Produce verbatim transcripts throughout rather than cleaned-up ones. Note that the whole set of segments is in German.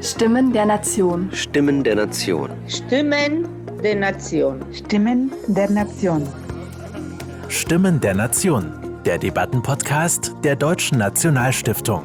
Stimmen der Nation. Stimmen der Nation. Stimmen der Nation. Stimmen der Nation. Stimmen der Nation, der Debattenpodcast der Deutschen Nationalstiftung.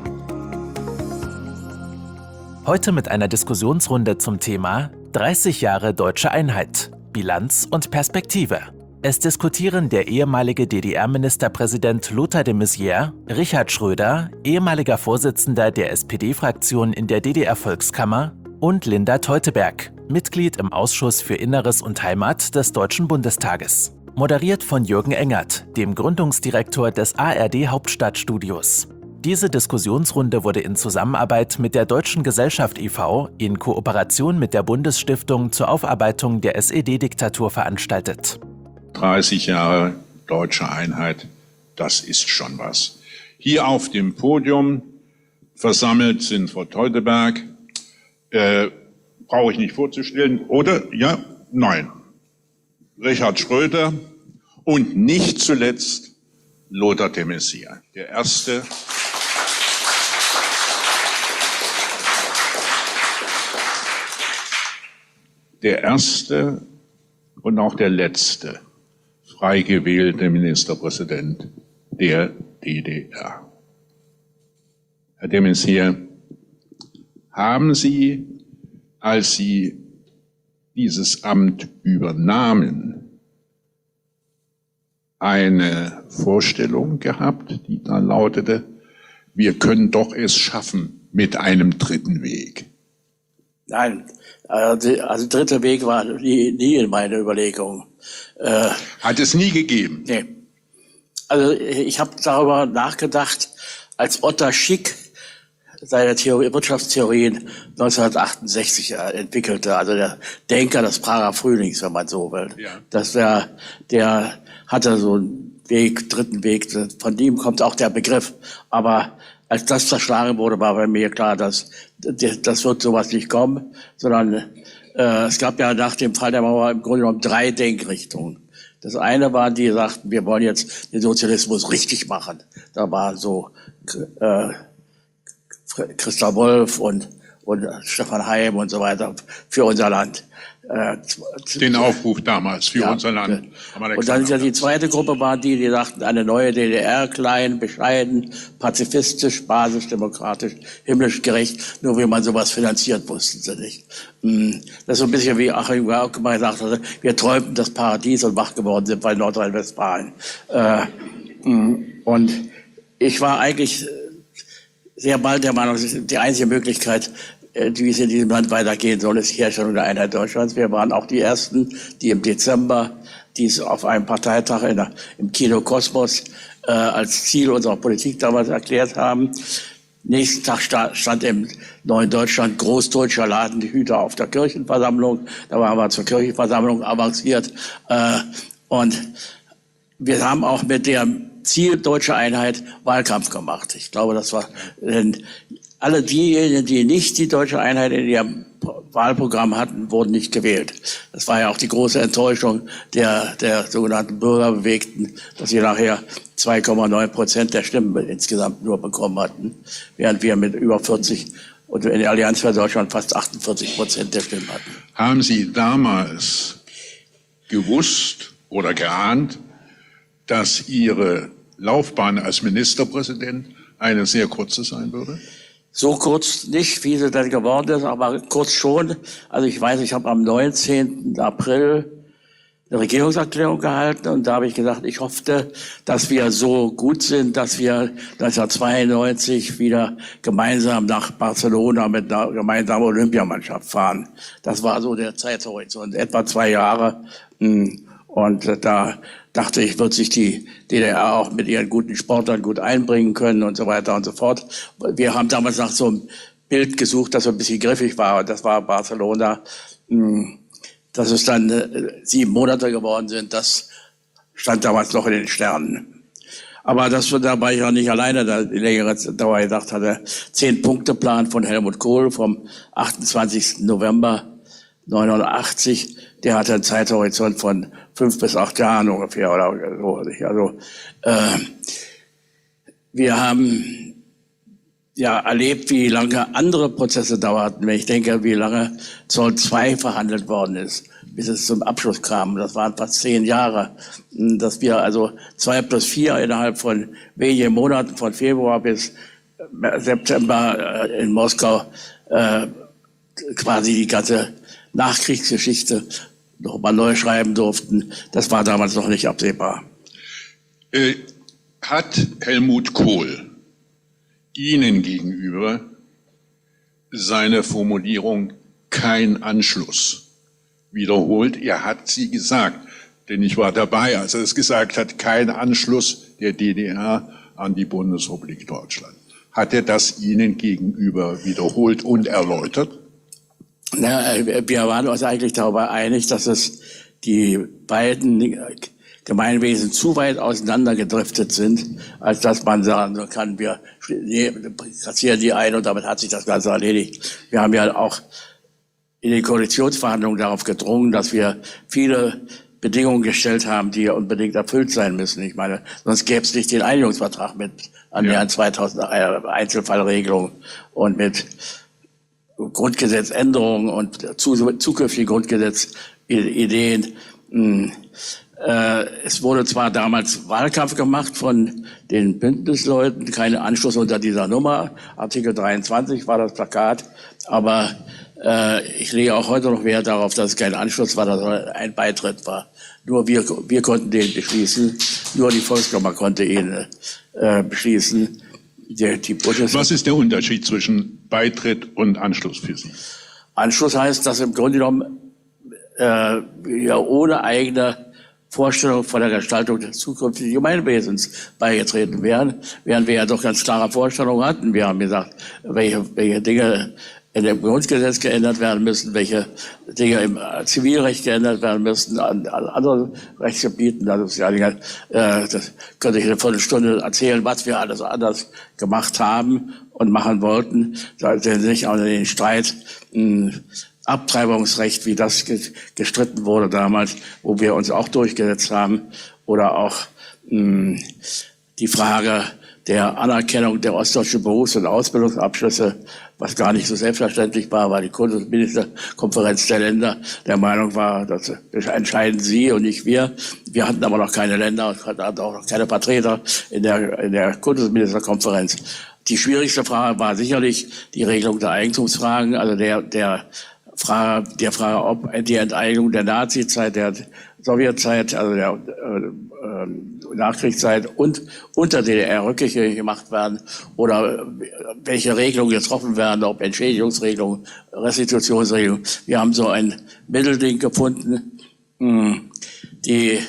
Heute mit einer Diskussionsrunde zum Thema dreißig Jahre Deutsche Einheit, Bilanz und Perspektive. Es diskutieren der ehemalige D D R-Ministerpräsident Lothar de Maizière, Richard Schröder, ehemaliger Vorsitzender der S P D-Fraktion in der D D R-Volkskammer, und Linda Teuteberg, Mitglied im Ausschuss für Inneres und Heimat des Deutschen Bundestages. Moderiert von Jürgen Engert, dem Gründungsdirektor des A R D-Hauptstadtstudios. Diese Diskussionsrunde wurde in Zusammenarbeit mit der Deutschen Gesellschaft e V in Kooperation mit der Bundesstiftung zur Aufarbeitung der S E D-Diktatur veranstaltet. dreißig Jahre Deutsche Einheit, das ist schon was. Hier auf dem Podium versammelt sind Frau Teuteberg, äh, brauche ich nicht vorzustellen, oder? Ja? Nein. Richard Schröder und nicht zuletzt Lothar de Maizière, der erste der erste und auch der letzte frei gewählte Ministerpräsident der D D R. Herr de Maizière, haben Sie, als Sie dieses Amt übernahmen, eine Vorstellung gehabt, die da lautete, wir können doch es schaffen mit einem dritten Weg? Nein, also dritter Weg war nie, nie in meiner Überlegung. Äh, Hat es nie gegeben? Nee. Also ich habe darüber nachgedacht, als Ottmar Schick seine Theorie, Wirtschaftstheorien neunzehnhundertachtundsechzig entwickelte, also der Denker des Prager Frühlings, wenn man so will. Ja. Das der, der hatte so einen Weg, dritten Weg, von ihm kommt auch der Begriff. Aber als das zerschlagen wurde, war bei mir klar, dass das wird sowas nicht kommen, sondern äh, es gab ja nach dem Fall der Mauer im Grunde genommen drei Denkrichtungen. Das eine war, die sagten, wir wollen jetzt den Sozialismus richtig machen. Da war so äh, Christa Wolf und, und Stefan Heym und so weiter für unser Land. Äh, Den Aufruf damals für ja, unser Land. Und dann ja die zweite Gruppe war die, die sagten, eine neue D D R, klein, bescheiden, pazifistisch, basisdemokratisch, himmlisch gerecht. Nur wie man sowas finanziert, wussten sie nicht. Das ist so ein bisschen wie Achim Gauck mal gesagt hatte, wir träumten das Paradies und wach geworden sind bei Nordrhein-Westfalen. Und ich war eigentlich sehr bald der Meinung, die einzige Möglichkeit, wie es in diesem Land weitergehen soll, ist die Herstellung der Einheit Deutschlands. Wir waren auch die Ersten, die im Dezember dies auf einem Parteitag in der, im Kino Kosmos äh, als Ziel unserer Politik damals erklärt haben. Nächsten Tag sta- stand im Neuen Deutschland Großdeutscher Laden die Hüter auf der Kirchenversammlung. Da waren wir zur Kirchenversammlung avanciert. Äh, und wir haben auch mit dem Ziel Deutsche Einheit Wahlkampf gemacht. Ich glaube, das war... Äh, Alle diejenigen, die nicht die Deutsche Einheit in ihrem Wahlprogramm hatten, wurden nicht gewählt. Das war ja auch die große Enttäuschung der, der sogenannten Bürgerbewegten, dass sie nachher zwei Komma neun Prozent der Stimmen insgesamt nur bekommen hatten, während wir mit über vierzig und in der Allianz für Deutschland fast achtundvierzig Prozent der Stimmen hatten. Haben Sie damals gewusst oder geahnt, dass Ihre Laufbahn als Ministerpräsident eine sehr kurze sein würde? So kurz nicht, wie sie dann geworden ist, aber kurz schon. Also ich weiß, ich habe am neunzehnten April eine Regierungserklärung gehalten und da habe ich gesagt, ich hoffte, dass wir so gut sind, dass wir neunzehnhundertzweiundneunzig wieder gemeinsam nach Barcelona mit einer gemeinsamen Olympiamannschaft fahren. Das war so der Zeithorizont, etwa zwei Jahre. Und da dachte ich, wird sich die D D R auch mit ihren guten Sportlern gut einbringen können und so weiter und so fort. Wir haben damals nach so einem Bild gesucht, das so ein bisschen griffig war. Und das war Barcelona. Dass es dann sieben Monate geworden sind, das stand damals noch in den Sternen. Aber das da war ich auch nicht alleine, da die längere Dauer gedacht hatte. Zehn-Punkte-Plan von Helmut Kohl vom achtundzwanzigsten November neunundachtzig, der hatte einen Zeithorizont von fünf bis acht Jahren ungefähr oder so. Also äh, wir haben ja erlebt, wie lange andere Prozesse dauerten. Wenn ich denke, wie lange Zoll zwei verhandelt worden ist, bis es zum Abschluss kam. Das waren fast zehn Jahre. Dass wir also zwei plus vier innerhalb von wenigen Monaten, von Februar bis September in Moskau, äh, quasi die ganze Nachkriegsgeschichte noch mal neu schreiben durften. Das war damals noch nicht absehbar. Äh, hat Helmut Kohl Ihnen gegenüber seine Formulierung kein Anschluss wiederholt? Er hat sie gesagt, denn ich war dabei, als er es gesagt hat, kein Anschluss der D D R an die Bundesrepublik Deutschland. Hat er das Ihnen gegenüber wiederholt und erläutert? Na, wir waren uns eigentlich darüber einig, dass es die beiden Gemeinwesen zu weit auseinandergedriftet sind, als dass man sagen kann, wir kassieren die ein und damit hat sich das Ganze erledigt. Wir haben ja auch in den Koalitionsverhandlungen darauf gedrungen, dass wir viele Bedingungen gestellt haben, die unbedingt erfüllt sein müssen. Ich meine, sonst gäbe es nicht den Einigungsvertrag mit annähernd zweitausend Einzelfallregelungen und mit Grundgesetzänderungen und zukünftigen Grundgesetzideen. Es wurde zwar damals Wahlkampf gemacht von den Bündnisleuten, kein Anschluss unter dieser Nummer. Artikel dreiundzwanzig war das Plakat, aber äh, ich lege auch heute noch Wert darauf, dass es kein Anschluss war, dass es ein Beitritt war. Nur wir, wir konnten den beschließen, nur die Volkskammer konnte ihn äh, beschließen. Die, die Was ist der Unterschied zwischen Beitritt und Anschluss für Sie? Anschluss heißt, dass im Grunde genommen äh, ja ohne eigene Vorstellung von der Gestaltung des zukünftigen Gemeinwesens beigetreten wären, während wir ja doch ganz klare Vorstellungen hatten. Wir haben gesagt, welche, welche Dinge in dem Grundgesetz geändert werden müssen, welche Dinge im Zivilrecht geändert werden müssen, an, an anderen Rechtsgebieten. Also, äh, das könnte ich eine Viertelstunde erzählen, was wir alles anders gemacht haben und machen wollten. Da sind nicht auch in den Streit mh, Abtreibungsrecht, wie das gestritten wurde damals, wo wir uns auch durchgesetzt haben, oder auch mh, die Frage der Anerkennung der ostdeutschen Berufs- und Ausbildungsabschlüsse, was gar nicht so selbstverständlich war, weil die Kultusministerkonferenz der Länder der Meinung war, das entscheiden sie und nicht wir. Wir hatten aber noch keine Länder und hatten auch noch keine Vertreter in der, in der Kultusministerkonferenz. Die schwierigste Frage war sicherlich die Regelung der Eigentumsfragen, also der, der Frage, der Frage, ob die Enteignung der Nazizeit, der Sowjetzeit, also der äh, Nachkriegszeit und unter D D R rückgängig gemacht werden oder welche Regelungen getroffen werden, ob Entschädigungsregelungen, Restitutionsregelungen. Wir haben so ein Mittelding gefunden, die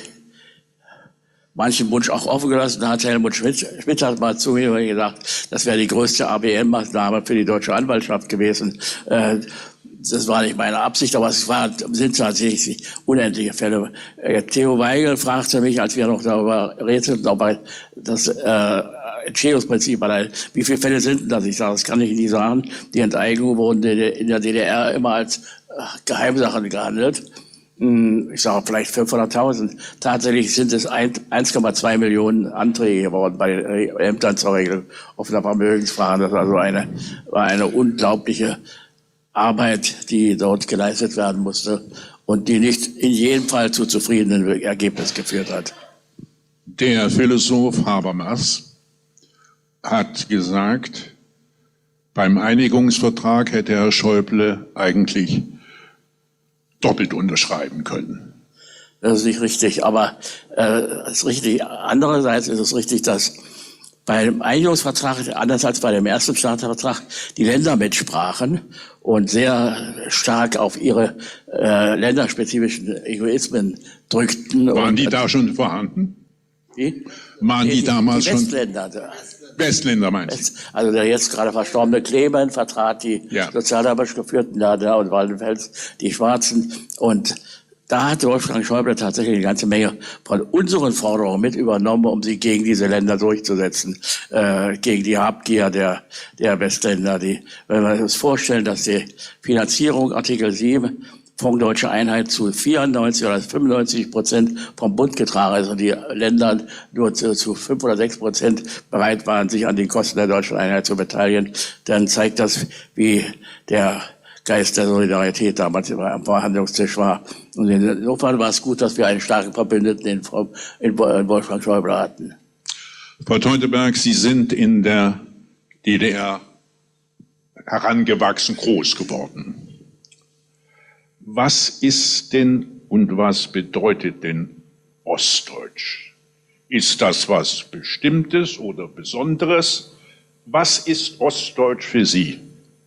manchen Wunsch auch offen gelassen hat. Helmut Schmidt, Schmidt hat mal zu mir gesagt, das wäre die größte A B M-Maßnahme für die deutsche Anwaltschaft gewesen. Äh, Das war nicht meine Absicht, aber es war, sind tatsächlich unendliche Fälle. Theo Weigel fragte mich, als wir noch darüber redeten, ob das äh, Entschädigungsprinzip, wie viele Fälle sind denn das? Ich sage, das kann ich nicht sagen. Die Enteignungen wurden in der D D R immer als Geheimsachen gehandelt. Ich sage vielleicht fünfhunderttausend. Tatsächlich sind es eins Komma zwei Millionen Anträge geworden bei den Ämtern zur Regelung offener Vermögensfragen. Das war also eine, war eine unglaubliche Arbeit, die dort geleistet werden musste und die nicht in jedem Fall zu zufriedenen Ergebnissen geführt hat. Der Philosoph Habermas hat gesagt, beim Einigungsvertrag hätte Herr Schäuble eigentlich doppelt unterschreiben können. Das ist nicht richtig, aber äh, ist richtig. Andererseits ist es richtig, dass beim Einigungsvertrag, anders als bei dem ersten Staatsvertrag, die Länder mitsprachen und sehr stark auf ihre äh, länderspezifischen Egoismen drückten. Waren und, die da schon vorhanden? Die? Waren die, die damals die schon? Westländer. Westländer meinst du? Also der jetzt gerade verstorbene Clement vertrat die ja. sozialdemokratisch geführten Länder und Waldenfels die Schwarzen. Und da hat Wolfgang Schäuble tatsächlich eine ganze Menge von unseren Forderungen mit übernommen, um sie gegen diese Länder durchzusetzen, äh, gegen die Habgier der, der Westländer. Die, wenn wir uns vorstellen, dass die Finanzierung, Artikel sieben, Fonds Deutsche Einheit zu vierundneunzig oder fünfundneunzig Prozent vom Bund getragen, also die Länder nur zu, zu fünf oder sechs Prozent bereit waren, sich an den Kosten der Deutschen Einheit zu beteiligen, dann zeigt das, wie der Geist der Solidarität damals am Verhandlungstisch war. Und insofern war es gut, dass wir einen starken Verbündeten in, in Wolfgang Schäuble hatten. Frau Teuteberg, Sie sind in der D D R herangewachsen, groß geworden. Was ist denn und was bedeutet denn Ostdeutsch? Ist das was Bestimmtes oder Besonderes? Was ist Ostdeutsch für Sie?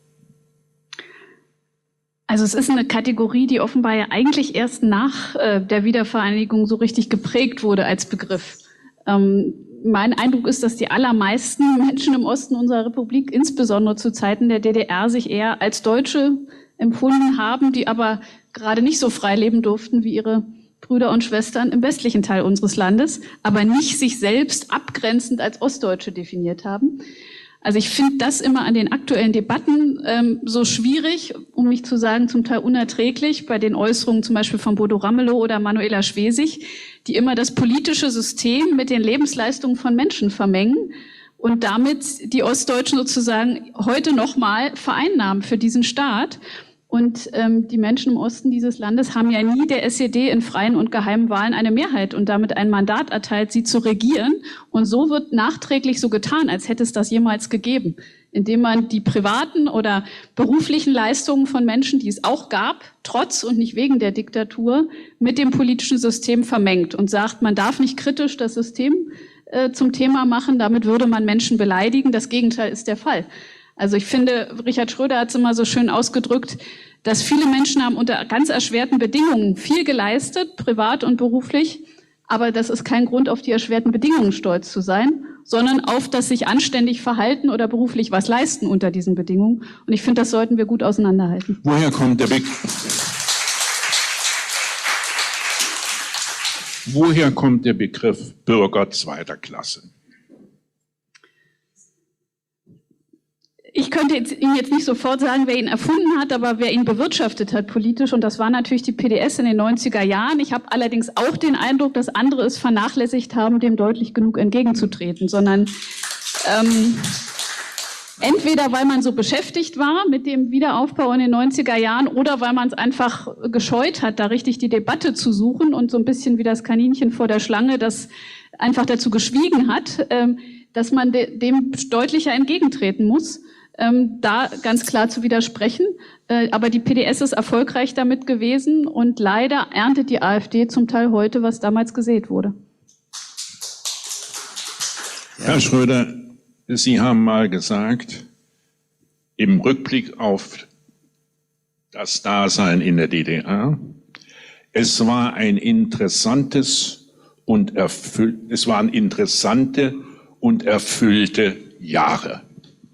Also es ist eine Kategorie, die offenbar ja eigentlich erst nach äh, der Wiedervereinigung so richtig geprägt wurde als Begriff. Ähm, mein Eindruck ist, dass die allermeisten Menschen im Osten unserer Republik, insbesondere zu Zeiten der D D R, sich eher als Deutsche empfunden haben, die aber gerade nicht so frei leben durften wie ihre Brüder und Schwestern im westlichen Teil unseres Landes, aber nicht sich selbst abgrenzend als Ostdeutsche definiert haben. Also ich finde das immer an den aktuellen Debatten ähm, so schwierig, um nicht zu sagen zum Teil unerträglich, bei den Äußerungen zum Beispiel von Bodo Ramelow oder Manuela Schwesig, die immer das politische System mit den Lebensleistungen von Menschen vermengen und damit die Ostdeutschen sozusagen heute nochmal vereinnahmen für diesen Staat. Und ähm, die Menschen im Osten dieses Landes haben ja nie der S E D in freien und geheimen Wahlen eine Mehrheit und damit ein Mandat erteilt, sie zu regieren. Und so wird nachträglich so getan, als hätte es das jemals gegeben, indem man die privaten oder beruflichen Leistungen von Menschen, die es auch gab, trotz und nicht wegen der Diktatur, mit dem politischen System vermengt und sagt, man darf nicht kritisch das System äh, zum Thema machen, damit würde man Menschen beleidigen. Das Gegenteil ist der Fall. Also ich finde, Richard Schröder hat es immer so schön ausgedrückt, dass viele Menschen haben unter ganz erschwerten Bedingungen viel geleistet, privat und beruflich, aber das ist kein Grund, auf die erschwerten Bedingungen stolz zu sein, sondern auf das sich anständig verhalten oder beruflich was leisten unter diesen Bedingungen. Und ich finde, das sollten wir gut auseinanderhalten. Woher kommt der Be Woher kommt der Begriff Bürger zweiter Klasse? Ich könnte jetzt, Ihnen jetzt nicht sofort sagen, wer ihn erfunden hat, aber wer ihn bewirtschaftet hat politisch. Und das war natürlich die P D S in den neunziger Jahren. Ich habe allerdings auch den Eindruck, dass andere es vernachlässigt haben, dem deutlich genug entgegenzutreten. Sondern ähm, entweder weil man so beschäftigt war mit dem Wiederaufbau in den neunziger Jahren oder weil man es einfach gescheut hat, da richtig die Debatte zu suchen und so ein bisschen wie das Kaninchen vor der Schlange, das einfach dazu geschwiegen hat, ähm, dass man de dem deutlicher entgegentreten muss. Ähm, da ganz klar zu widersprechen. Äh, aber die P D S ist erfolgreich damit gewesen und leider erntet die AfD zum Teil heute, was damals gesät wurde. Herr Schröder, Sie haben mal gesagt, im Rückblick auf das Dasein in der D D R, es war ein interessantes und erfüll es waren interessante und erfüllte Jahre.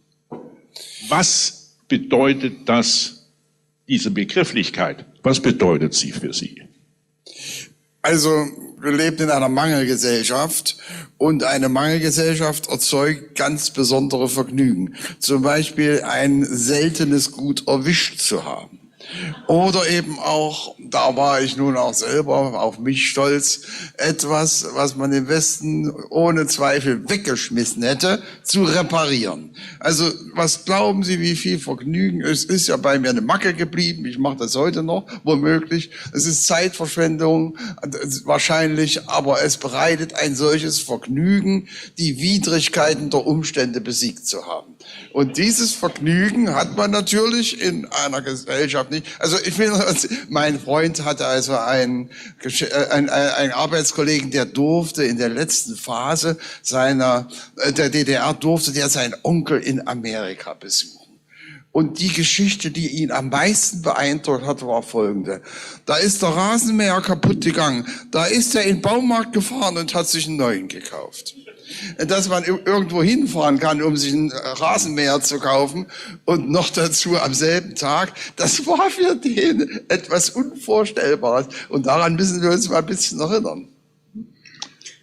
Was bedeutet das, diese Begrifflichkeit? Was bedeutet sie für Sie? Also, wir leben in einer Mangelgesellschaft und eine Mangelgesellschaft erzeugt ganz besondere Vergnügen. Zum Beispiel ein seltenes Gut erwischt zu haben. Oder eben auch, da war ich nun auch selber auf mich stolz, etwas, was man im Westen ohne Zweifel weggeschmissen hätte, zu reparieren. Also was glauben Sie, wie viel Vergnügen? Es ist ja bei mir eine Macke geblieben, ich mache das heute noch, womöglich. Es ist Zeitverschwendung, wahrscheinlich, aber es bereitet ein solches Vergnügen, die Widrigkeiten der Umstände besiegt zu haben. Und dieses Vergnügen hat man natürlich in einer Gesellschaft nicht. Also ich will, mein Freund hatte also einen, einen, einen Arbeitskollegen, der durfte in der letzten Phase seiner, der D D R durfte der seinen Onkel in Amerika besuchen. Und die Geschichte, die ihn am meisten beeindruckt hat, war folgende. Da ist der Rasenmäher kaputt gegangen. Da ist er in den Baumarkt gefahren und hat sich einen neuen gekauft. Dass man irgendwo hinfahren kann, um sich einen Rasenmäher zu kaufen und noch dazu am selben Tag, das war für den etwas Unvorstellbares. Und daran müssen wir uns mal ein bisschen erinnern.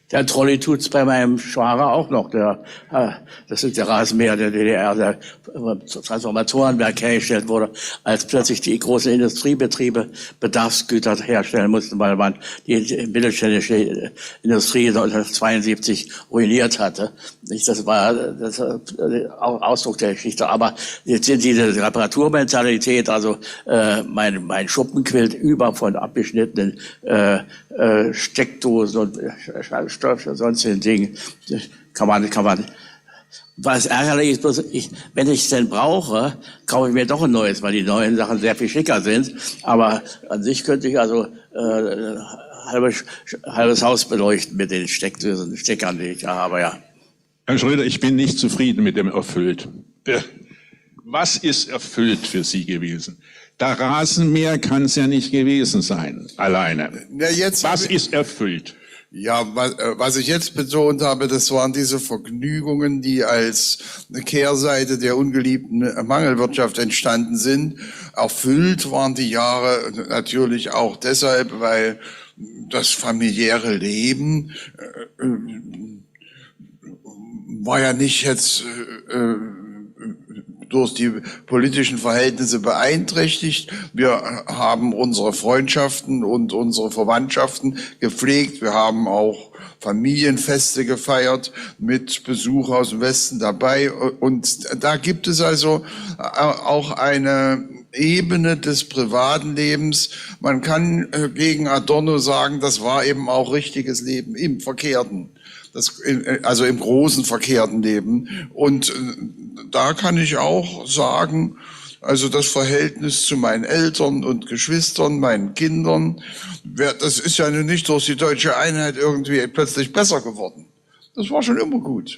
Der Trolley tut's bei meinem Schwager auch noch. Der, das ist der Rasenmäher der D D R, der Transformatorenwerk hergestellt wurde, als plötzlich die großen Industriebetriebe Bedarfsgüter herstellen mussten, weil man die mittelständische Industrie neunzehnhundertzweiundsiebzig ruiniert hatte. Das war das auch Ausdruck der Geschichte. Aber jetzt sind diese Reparaturmentalität, also äh, mein, mein Schuppen quillt über von abgeschnittenen äh, äh, Steckdosen und äh, sonstigen Dingen, kann man, kann man, was ärgerlich ist, bloß ich, wenn ich es denn brauche, kaufe ich mir doch ein neues, weil die neuen Sachen sehr viel schicker sind, aber an sich könnte ich also, äh, halbes, halbes Haus beleuchten mit den Steckdosen, Steckern, die ich da habe, ja. Herr Schröder, ich bin nicht zufrieden mit dem erfüllt. Was ist erfüllt für Sie gewesen? Der Rasenmäher kann es ja nicht gewesen sein, alleine. Na, jetzt was ist erfüllt? Ja, was, was ich jetzt betont habe, das waren diese Vergnügungen, die als Kehrseite der ungeliebten Mangelwirtschaft entstanden sind. Erfüllt waren die Jahre natürlich auch deshalb, weil das familiäre Leben äh, war ja nicht jetzt äh, durch die politischen Verhältnisse beeinträchtigt. Wir haben unsere Freundschaften und unsere Verwandtschaften gepflegt. Wir haben auch Familienfeste gefeiert mit Besuch aus dem Westen dabei. Und da gibt es also auch eine Ebene des privaten Lebens. Man kann gegen Adorno sagen, das war eben auch richtiges Leben im Verkehrten. Das, also im großen verkehrten Leben. Und da kann ich auch sagen, also das Verhältnis zu meinen Eltern und Geschwistern, meinen Kindern, das ist ja nun nicht durch die deutsche Einheit irgendwie plötzlich besser geworden. Das war schon immer gut.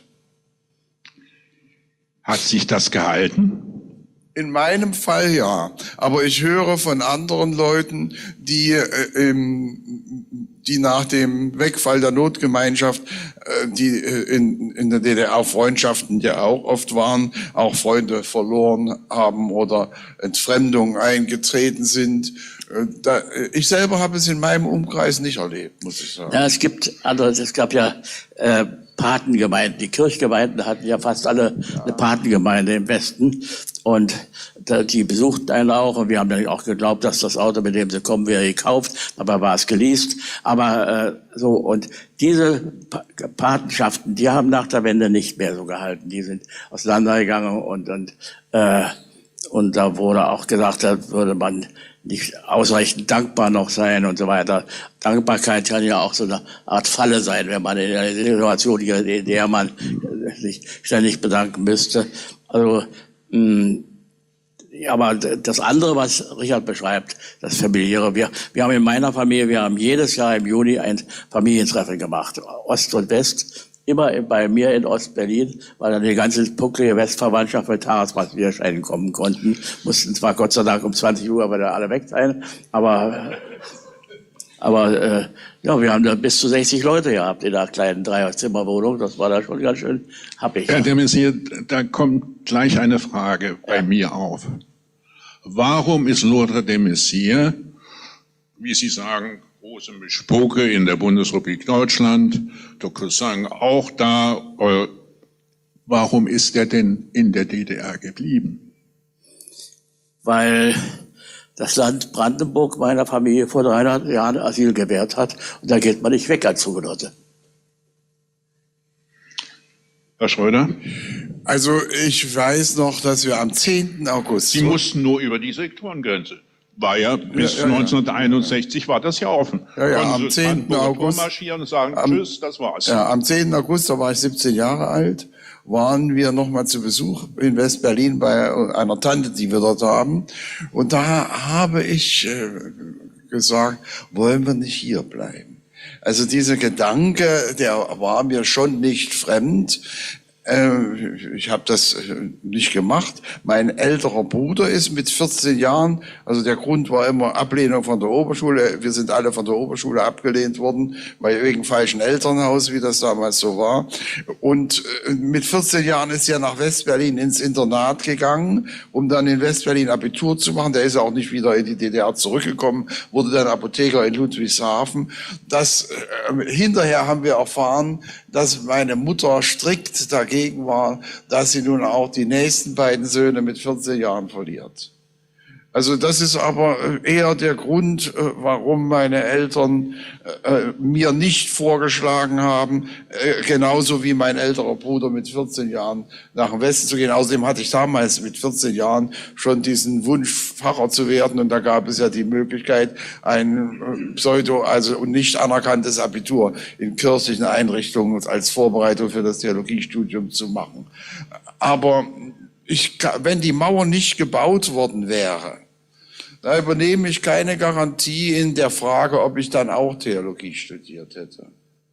Hat sich das gehalten? In meinem Fall ja, aber ich höre von anderen Leuten, die, äh, die nach dem Wegfall der Notgemeinschaft, äh, die in, in der D D R Freundschaften ja auch oft waren, auch Freunde verloren haben oder Entfremdung eingetreten sind. Äh, da, ich selber habe es in meinem Umkreis nicht erlebt, muss ich sagen. Ja, es gibt andere, es gab ja äh, Patengemeinden. Die Kirchgemeinden hatten ja fast alle ja. eine Patengemeinde im Westen. Und da, die besuchten einen auch. Und wir haben dann auch geglaubt, dass das Auto, mit dem sie kommen, wäre gekauft. Dabei war es geleast. Aber äh, so, und diese pa Patenschaften, die haben nach der Wende nicht mehr so gehalten. Die sind auseinandergegangen. Und, und, äh, und da wurde auch gesagt, da würde man nicht ausreichend dankbar noch sein und so weiter. Dankbarkeit kann ja auch so eine Art Falle sein, wenn man in einer Situation, in der man sich ständig bedanken müsste. Also, mh, aber das andere, was Richard beschreibt, das Familiäre, wir, wir haben in meiner Familie, wir haben jedes Jahr im Juni ein Familientreffen gemacht, Ost und West. Immer bei mir in Ostberlin, weil dann die ganze pucklige Westverwandtschaft mit Tagespassierscheinen kommen konnten. Mussten zwar Gott sei Dank um zwanzig Uhr aber da alle weg sein, aber, aber äh, ja, wir haben da bis zu sechzig Leute gehabt in einer kleinen Dreierzimmerwohnung. Das war da schon ganz schön happig. Herr de Maizière, da kommt gleich eine Frage bei mir auf. Warum ist Lothar de Maizière, wie Sie sagen, große Mischpoke in der Bundesrepublik Deutschland, der Cousin auch da. Warum ist er denn in der D D R geblieben? Weil das Land Brandenburg meiner Familie vor dreihundert Jahren Asyl gewährt hat. Und da geht man nicht weg als Zugenotte. Herr Schröder? Also ich weiß noch, dass wir am zehnten August... Sie mussten nur über die Sektorengrenze. War ja bis ja, ja, neunzehnhunderteinundsechzig ja. war das ja offen. Ja, ja, am zehnten August marschieren und sagen am, Tschüss, das war's. Ja, am zehnten August, da war ich siebzehn Jahre alt, waren wir nochmal zu Besuch in West-Berlin bei einer Tante, die wir dort haben. Und da habe ich äh, gesagt, wollen wir nicht hier bleiben? Also dieser Gedanke, der war mir schon nicht fremd. Ich habe das nicht gemacht. Mein älterer Bruder ist mit vierzehn Jahren, also der Grund war immer Ablehnung von der Oberschule. Wir sind alle von der Oberschule abgelehnt worden, weil wegen falschen Elternhaus, wie das damals so war. Und mit vierzehn Jahren ist er nach Westberlin ins Internat gegangen, um dann in Westberlin Abitur zu machen. Der ist auch nicht wieder in die D D R zurückgekommen, wurde dann Apotheker in Ludwigshafen. Das, äh, hinterher haben wir erfahren, dass meine Mutter strikt dagegen war, dass sie nun auch die nächsten beiden Söhne mit vierzehn Jahren verliert. Also das ist aber eher der Grund, warum meine Eltern äh, mir nicht vorgeschlagen haben, äh, genauso wie mein älterer Bruder mit vierzehn Jahren nach dem Westen zu gehen. Außerdem hatte ich damals mit vierzehn Jahren schon diesen Wunsch, Pfarrer zu werden, und da gab es ja die Möglichkeit, ein pseudo, also nicht anerkanntes Abitur in kirchlichen Einrichtungen als Vorbereitung für das Theologiestudium zu machen. Aber ich, wenn die Mauer nicht gebaut worden wäre, da übernehme ich keine Garantie in der Frage, ob ich dann auch Theologie studiert hätte.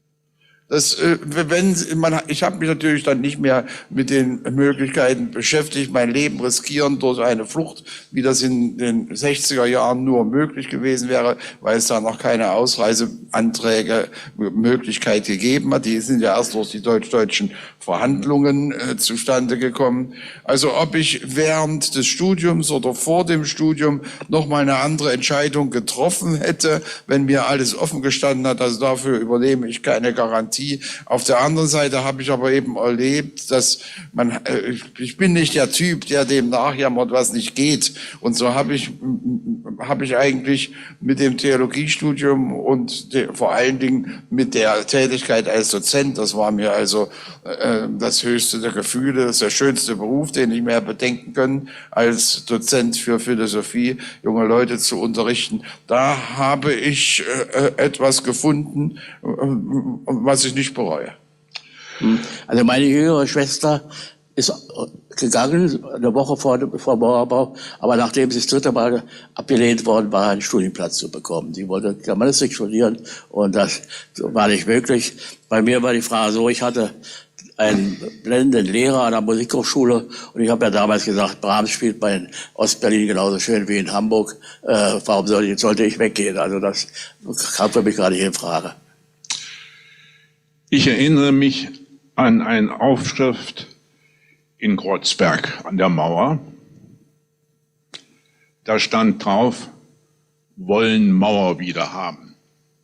Das, wenn man, ich habe mich natürlich dann nicht mehr mit den Möglichkeiten beschäftigt, mein Leben riskieren durch eine Flucht, wie das in den sechziger Jahren nur möglich gewesen wäre, weil es da noch keine Ausreiseanträge, Möglichkeit gegeben hat. Die sind ja erst durch die deutsch-deutschen Verhandlungen äh, zustande gekommen. Also ob ich während des Studiums oder vor dem Studium noch mal eine andere Entscheidung getroffen hätte, wenn mir alles offen gestanden hat, also dafür übernehme ich keine Garantie. Auf der anderen Seite habe ich aber eben erlebt, dass man, äh, ich bin nicht der Typ, der dem nachjammert, was nicht geht. Und so habe ich, habe ich eigentlich mit dem Theologiestudium und de, vor allen Dingen mit der Tätigkeit als Dozent, das war mir also äh, das höchste der Gefühle, das ist der schönste Beruf, den ich mir bedenken können, als Dozent für Philosophie junge Leute zu unterrichten. Da habe ich äh, etwas gefunden, äh, was ich nicht bereue. Also meine jüngere Schwester ist gegangen, eine Woche vor dem vor Mauerbau, aber nachdem sie das dritte Mal abgelehnt worden war, einen Studienplatz zu bekommen. Sie wollte Germanistik studieren und das war nicht möglich. Bei mir war die Frage so, ich hatte einen blendenden Lehrer an der Musikhochschule und ich habe ja damals gesagt, Brahms spielt bei in Ostberlin genauso schön wie in Hamburg. Äh, warum soll ich, sollte ich weggehen? Also das kam für mich gerade nicht in Frage. Ich erinnere mich an eine Aufschrift in Kreuzberg an der Mauer. Da stand drauf, wollen Mauer wieder haben.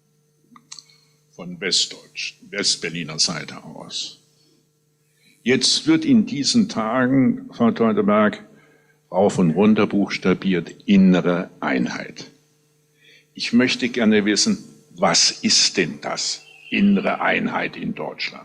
Von Westdeutsch, Westberliner Seite aus. Jetzt wird in diesen Tagen, Frau Teuteberg, rauf und runter buchstabiert, innere Einheit. Ich möchte gerne wissen, was ist denn das? Innere Einheit in Deutschland?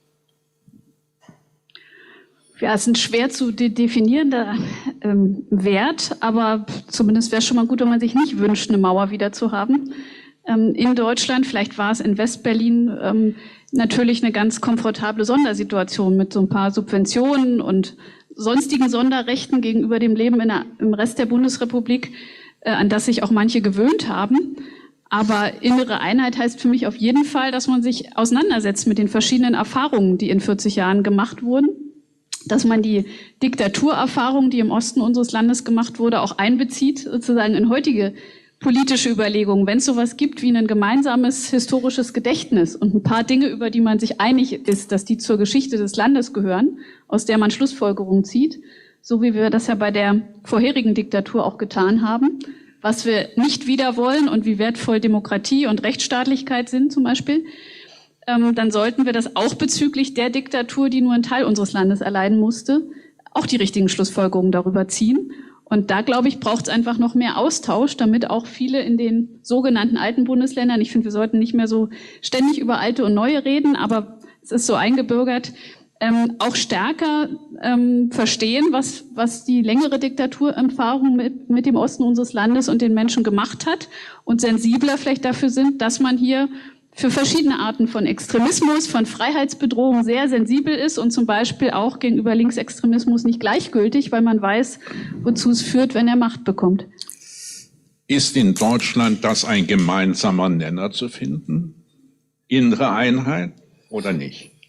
Ja, es ist ein schwer zu de definierender ähm, Wert, aber zumindest wäre es schon mal gut, wenn man sich nicht wünscht, eine Mauer wieder zu haben. Ähm, in Deutschland, vielleicht war es in Westberlin, ähm, natürlich eine ganz komfortable Sondersituation mit so ein paar Subventionen und sonstigen Sonderrechten gegenüber dem Leben in der, im Rest der Bundesrepublik, äh, an das sich auch manche gewöhnt haben. Aber innere Einheit heißt für mich auf jeden Fall, dass man sich auseinandersetzt mit den verschiedenen Erfahrungen, die in vierzig Jahren gemacht wurden. Dass man die Diktaturerfahrung, die im Osten unseres Landes gemacht wurde, auch einbezieht, sozusagen in heutige politische Überlegungen. Wenn es sowas gibt wie ein gemeinsames historisches Gedächtnis und ein paar Dinge, über die man sich einig ist, dass die zur Geschichte des Landes gehören, aus der man Schlussfolgerungen zieht, so wie wir das ja bei der vorherigen Diktatur auch getan haben, was wir nicht wieder wollen und wie wertvoll Demokratie und Rechtsstaatlichkeit sind zum Beispiel, ähm, dann sollten wir das auch bezüglich der Diktatur, die nur einen Teil unseres Landes erleiden musste, auch die richtigen Schlussfolgerungen darüber ziehen. Und da, glaube ich, braucht es einfach noch mehr Austausch, damit auch viele in den sogenannten alten Bundesländern, ich finde, wir sollten nicht mehr so ständig über alte und neue reden, aber es ist so eingebürgert, ähm, auch stärker ähm, verstehen, was, was die längere Diktaturerfahrung mit, mit dem Osten unseres Landes und den Menschen gemacht hat und sensibler vielleicht dafür sind, dass man hier für verschiedene Arten von Extremismus, von Freiheitsbedrohung sehr sensibel ist und zum Beispiel auch gegenüber Linksextremismus nicht gleichgültig, weil man weiß, wozu es führt, wenn er Macht bekommt. Ist in Deutschland das ein gemeinsamer Nenner zu finden? Innere Einheit oder nicht?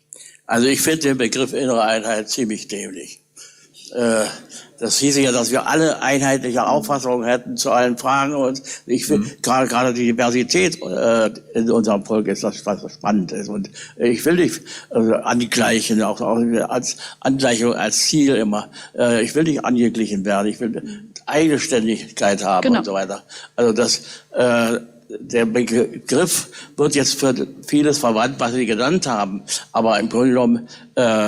Also ich finde den Begriff innere Einheit ziemlich dämlich. Äh, das hieße ja, dass wir alle einheitliche Auffassungen hätten zu allen Fragen. Und ich finde, mhm. gerade gerade die Diversität äh, in unserem Volk ist das, was spannend ist. Und ich will nicht also angleichen, auch, auch als Angleichung als Ziel immer. Äh, ich will nicht angeglichen werden. Ich will Eigenständigkeit haben genau. und so weiter. Also das äh, der Begriff wird jetzt für vieles verwandt, was Sie genannt haben. Aber im Grunde genommen, äh,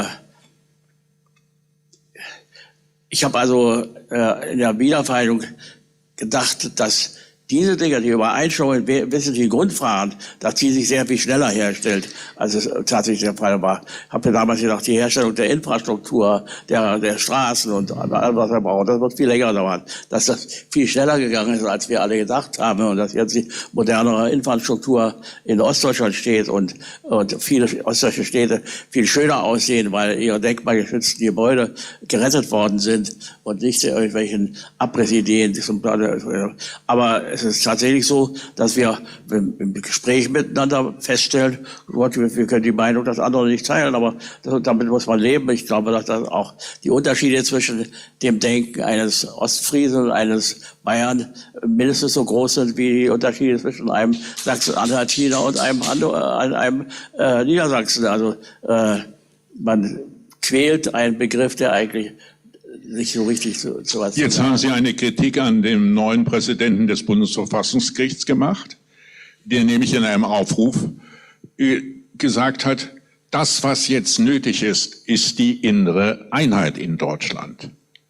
ich habe also äh, in der Wiedervereinigung gedacht, dass diese Dinge, die Übereinstimmung in wesentlichen Grundfragen, dass die sich sehr viel schneller herstellt, als es tatsächlich der Fall war. Ich habe mir damals gedacht, die Herstellung der Infrastruktur, der, der Straßen und alles, was wir brauchen, das wird viel länger dauern. Dass das viel schneller gegangen ist, als wir alle gedacht haben und dass jetzt die modernere Infrastruktur in Ostdeutschland steht und, und viele ostdeutsche Städte viel schöner aussehen, weil ihre denkmalgeschützten Gebäude gerettet worden sind und nicht irgendwelchen Abrissideen. Aber es ist tatsächlich so, dass wir im Gespräch miteinander feststellen, Gott, wir können die Meinung des anderen nicht teilen, aber das, damit muss man leben. Ich glaube, dass das auch die Unterschiede zwischen dem Denken eines Ostfriesen und eines Bayern mindestens so groß sind wie die Unterschiede zwischen einem Sachsen-Anhaltiner und einem, einem äh, Niedersachsen. Also äh, man quält einen Begriff, der eigentlich nicht so richtig zu, zu was Jetzt haben Sie eine Kritik an dem neuen Präsidenten des Bundesverfassungsgerichts gemacht, der nämlich in einem Aufruf äh, gesagt hat, das, was jetzt nötig ist, ist die innere Einheit in Deutschland.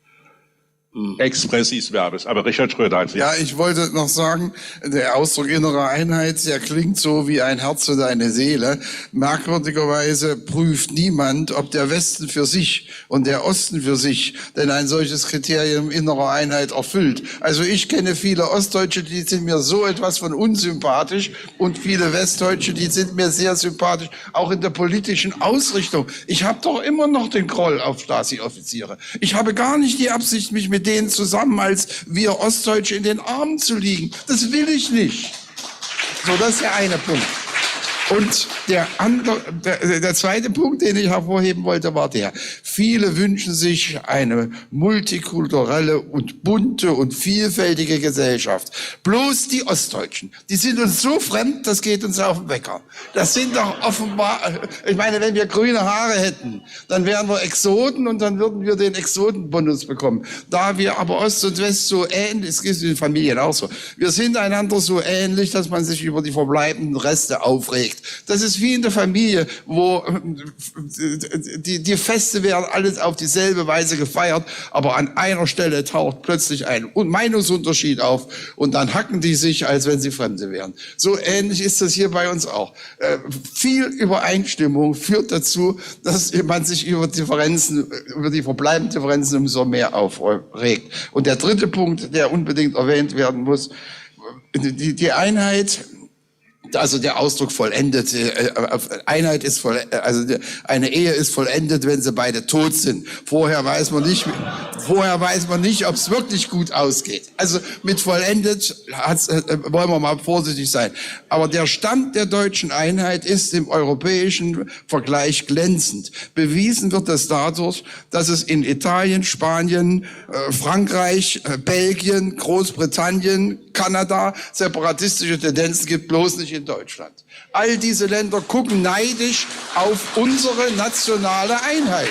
Expressis verbis. Aber Richard Schröder hat sich... Ja, ich wollte noch sagen, der Ausdruck innere Einheit, der klingt so wie ein Herz für deine Seele. Merkwürdigerweise prüft niemand, ob der Westen für sich und der Osten für sich denn ein solches Kriterium innerer Einheit erfüllt. Also ich kenne viele Ostdeutsche, die sind mir so etwas von unsympathisch und viele Westdeutsche, die sind mir sehr sympathisch, auch in der politischen Ausrichtung. Ich habe doch immer noch den Groll auf Stasi-Offiziere. Ich habe gar nicht die Absicht, mich mit denen zusammen als wir Ostdeutsche in den Armen zu liegen. Das will ich nicht. So, das ist der eine Punkt. Und der, andere, der, der zweite Punkt, den ich hervorheben wollte, war der. Viele wünschen sich eine multikulturelle und bunte und vielfältige Gesellschaft. Bloß die Ostdeutschen, die sind uns so fremd, das geht uns auf den Wecker. Das sind doch offenbar, ich meine, wenn wir grüne Haare hätten, dann wären wir Exoten und dann würden wir den Exotenbonus bekommen. Da wir aber Ost und West so ähnlich, es ist in den Familien auch so, wir sind einander so ähnlich, dass man sich über die verbleibenden Reste aufregt. Das ist wie in der Familie, wo die, die Feste werden alles auf dieselbe Weise gefeiert, aber an einer Stelle taucht plötzlich ein Meinungsunterschied auf und dann hacken die sich, als wenn sie Fremde wären. So ähnlich ist das hier bei uns auch. Äh, viel Übereinstimmung führt dazu, dass man sich über Differenzen, über die verbleibenden Differenzen umso mehr aufregt. Und der dritte Punkt, der unbedingt erwähnt werden muss, die, die Einheit, also der Ausdruck vollendet, Einheit ist vollendet, also eine Ehe ist vollendet, wenn sie beide tot sind. Vorher weiß man nicht, vorher weiß man nicht, ob es wirklich gut ausgeht. Also mit vollendet hat's, wollen wir mal vorsichtig sein. Aber der Stand der deutschen Einheit ist im europäischen Vergleich glänzend. Bewiesen wird das dadurch, dass es in Italien, Spanien, Frankreich, Belgien, Großbritannien, Kanada separatistische Tendenzen gibt, bloß nicht in Deutschland. All diese Länder gucken neidisch auf unsere nationale Einheit.